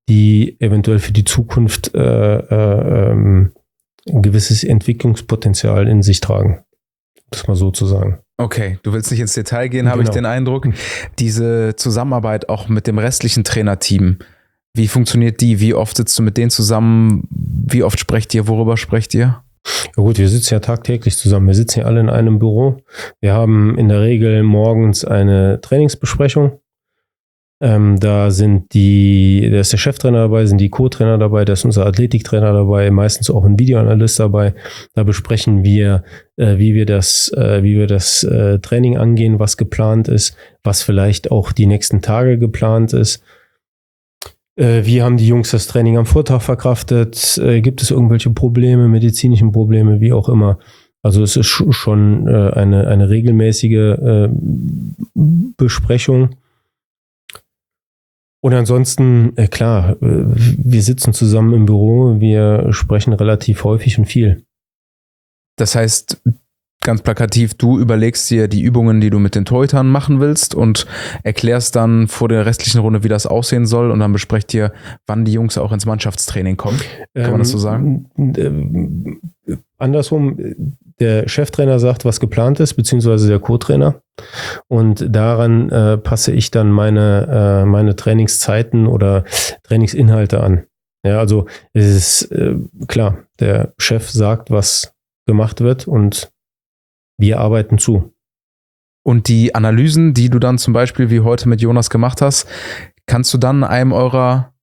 S1: die eventuell für die Zukunft äh, äh, ähm, ein gewisses Entwicklungspotenzial in sich tragen. Das mal so zu sagen.
S4: Okay, du willst nicht ins Detail gehen, habe
S1: Genau.
S4: ich den Eindruck. Diese Zusammenarbeit auch mit dem restlichen Trainerteam, wie funktioniert die? Wie oft sitzt du mit denen zusammen? Wie oft sprecht ihr? Worüber sprecht ihr?
S1: Ja gut, wir sitzen ja tagtäglich zusammen. Wir sitzen ja alle in einem Büro. Wir haben in der Regel morgens eine Trainingsbesprechung. Ähm, da sind die, da ist der Cheftrainer dabei, sind die Co-Trainer dabei, da ist unser Athletiktrainer dabei, meistens auch ein Videoanalyst dabei. Da besprechen wir, äh, wie wir das, äh, wie wir das äh, Training angehen, was geplant ist, was vielleicht auch die nächsten Tage geplant ist. Äh, wie haben die Jungs das Training am Vortag verkraftet? Äh, gibt es irgendwelche Probleme, medizinische Probleme, wie auch immer? Also es ist schon äh, eine, eine regelmäßige äh, Besprechung. Und ansonsten, äh, klar, äh, wir sitzen zusammen im Büro, wir sprechen relativ häufig und viel.
S4: Das heißt, ganz plakativ, du überlegst dir die Übungen, die du mit den Torhütern machen willst und erklärst dann vor der restlichen Runde, wie das aussehen soll und dann besprecht ihr, wann die Jungs auch ins Mannschaftstraining kommen. Kann man das so sagen?
S1: Ähm, äh, andersrum, der Cheftrainer sagt, was geplant ist, beziehungsweise der Co-Trainer. Und daran äh, passe ich dann meine, äh, meine Trainingszeiten oder Trainingsinhalte an. Ja, also es ist äh, klar, der Chef sagt, was gemacht wird und wir arbeiten zu.
S4: Und die Analysen, die du dann zum Beispiel wie heute mit Jonas gemacht hast, kannst du dann einem eurer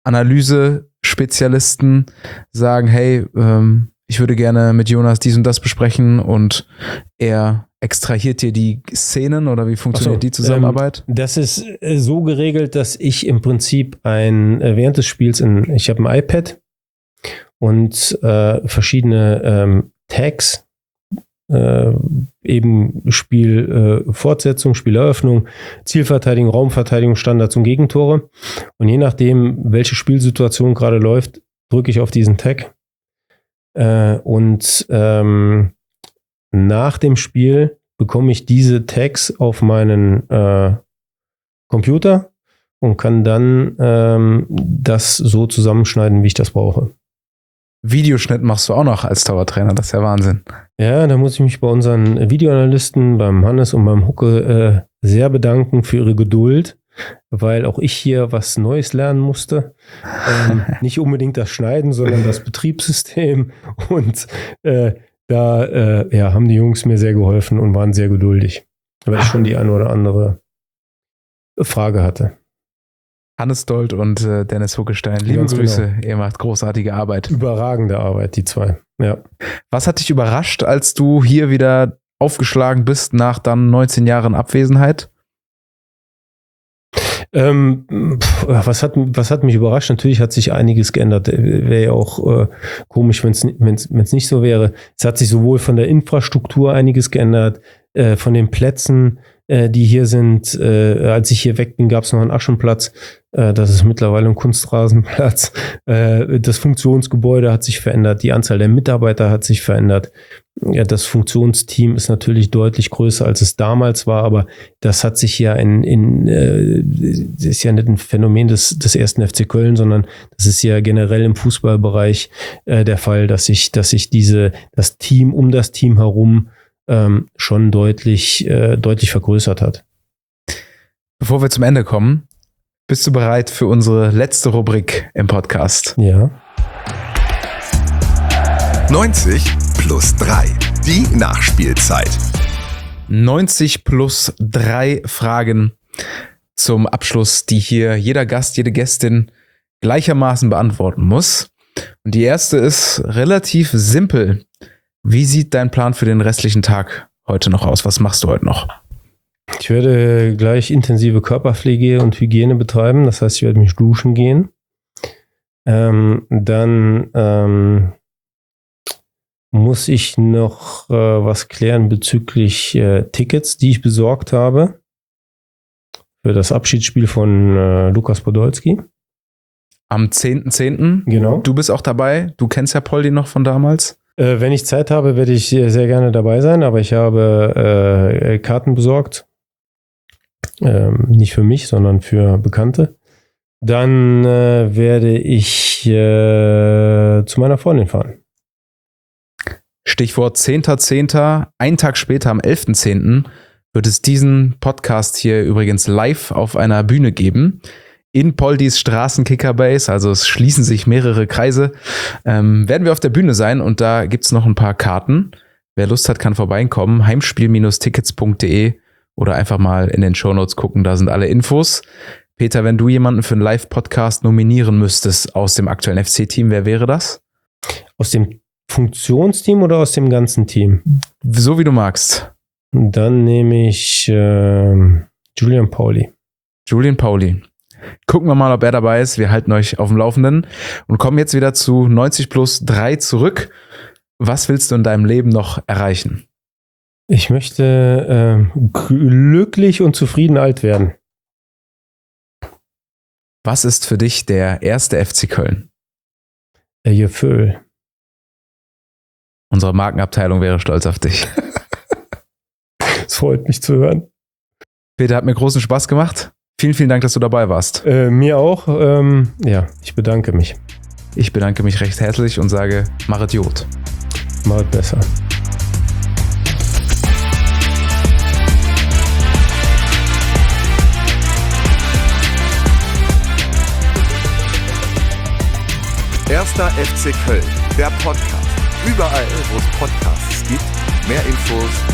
S4: Analyse-Spezialisten sagen, hey, ähm, ich würde gerne mit Jonas dies und das besprechen und er extrahiert dir die Szenen oder wie funktioniert
S1: Ach so,
S4: die Zusammenarbeit?
S1: Ähm, das ist äh, so geregelt, dass ich im Prinzip ein, äh, während des Spiels, in, ich habe ein iPad und äh, verschiedene ähm, Tags, äh, eben Spiel äh, Fortsetzung, Spieleröffnung, Zielverteidigung, Raumverteidigung, Standards und Gegentore. Und je nachdem, welche Spielsituation gerade läuft, drücke ich auf diesen Tag. Äh, und ähm, nach dem Spiel bekomme ich diese Tags auf meinen äh, Computer und kann dann ähm, das so zusammenschneiden, wie ich das brauche.
S4: Videoschnitt machst du auch noch als Torwarttrainer, das ist ja Wahnsinn.
S1: Ja, da muss ich mich bei unseren Videoanalysten, beim Hannes und beim Hucke äh, sehr bedanken für ihre Geduld, weil auch ich hier was Neues lernen musste. Ähm, nicht unbedingt das Schneiden, sondern das Betriebssystem. Und äh, da äh, ja, haben die Jungs mir sehr geholfen und waren sehr geduldig, weil ich schon die eine oder andere Frage hatte.
S4: Hannes Dold und äh, Dennis Huckestein, liebe
S1: Ganz
S4: Grüße,
S1: genau.
S4: Ihr macht großartige Arbeit.
S1: Überragende Arbeit, die zwei. Ja.
S4: Was hat dich überrascht, als du hier wieder aufgeschlagen bist nach dann neunzehn Jahren Abwesenheit?
S1: Ähm, pf, was hat, was hat mich überrascht? Natürlich hat sich einiges geändert. Wäre ja auch äh, komisch, wenn es nicht so wäre. Es hat sich sowohl von der Infrastruktur einiges geändert, äh, von den Plätzen, äh, die hier sind. Äh, als ich hier weg bin, gab es noch einen Aschenplatz. Äh, das ist mittlerweile ein Kunstrasenplatz. Äh, das Funktionsgebäude hat sich verändert. Die Anzahl der Mitarbeiter hat sich verändert. Ja, das Funktionsteam ist natürlich deutlich größer, als es damals war, aber das hat sich ja in, in äh, das ist ja nicht ein Phänomen des, des ersten F C Köln, sondern das ist ja generell im Fußballbereich äh, der Fall, dass sich, dass sich diese, das Team um das Team herum ähm, schon deutlich, äh, deutlich vergrößert hat.
S4: Bevor wir zum Ende kommen, bist du bereit für unsere letzte Rubrik im Podcast?
S1: Ja.
S2: neunzig plus drei. Die Nachspielzeit.
S4: neunzig plus drei Fragen zum Abschluss, die hier jeder Gast, jede Gästin gleichermaßen beantworten muss. Und die erste ist relativ simpel. Wie sieht dein Plan für den restlichen Tag heute noch aus? Was machst du heute noch?
S1: Ich werde gleich intensive Körperpflege und Hygiene betreiben. Das heißt, ich werde mich duschen gehen. Ähm, dann ähm, muss ich noch äh, was klären bezüglich äh, Tickets, die ich besorgt habe für das Abschiedsspiel von äh, Lukas Podolski.
S4: Am zehnten zehnten
S1: Genau.
S4: Du bist auch dabei. Du kennst ja Poldi noch von damals.
S1: Äh, wenn ich Zeit habe, werde ich sehr, sehr gerne dabei sein, aber ich habe äh, Karten besorgt. Ähm, nicht für mich, sondern für Bekannte. Dann äh, werde ich äh, zu meiner Freundin fahren.
S4: Stichwort zehnter zehnter Einen Tag später, am elften zehnten wird es diesen Podcast hier übrigens live auf einer Bühne geben. In Poldis Straßenkickerbase, also es schließen sich mehrere Kreise, ähm, werden wir auf der Bühne sein und da gibt es noch ein paar Karten. Wer Lust hat, kann vorbeikommen. heimspiel Tickets punkt de oder einfach mal in den Shownotes gucken, da sind alle Infos. Peter, wenn du jemanden für einen Live-Podcast nominieren müsstest aus dem aktuellen F C-Team, wer wäre das?
S1: Aus dem Funktionsteam oder aus dem ganzen Team?
S4: So wie du magst.
S1: Dann nehme ich äh, Julian Pauli.
S4: Julian Pauli. Gucken wir mal, ob er dabei ist. Wir halten euch auf dem Laufenden und kommen jetzt wieder zu neunzig plus drei zurück. Was willst du in deinem Leben noch erreichen?
S1: Ich möchte äh, glücklich und zufrieden alt werden.
S4: Was ist für dich der erste F C Köln?
S1: Der Gefühl.
S4: Unsere Markenabteilung wäre stolz auf dich.
S1: Es freut mich zu hören.
S4: Peter, hat mir großen Spaß gemacht. Vielen, vielen Dank, dass du dabei warst.
S1: Äh, mir auch. Ähm, ja, ich bedanke mich.
S4: Ich bedanke mich recht herzlich und sage, machet Jod.
S1: Machet besser.
S2: Erster F C Köln, der Podcast. Überall, wo es Podcasts gibt. Mehr Infos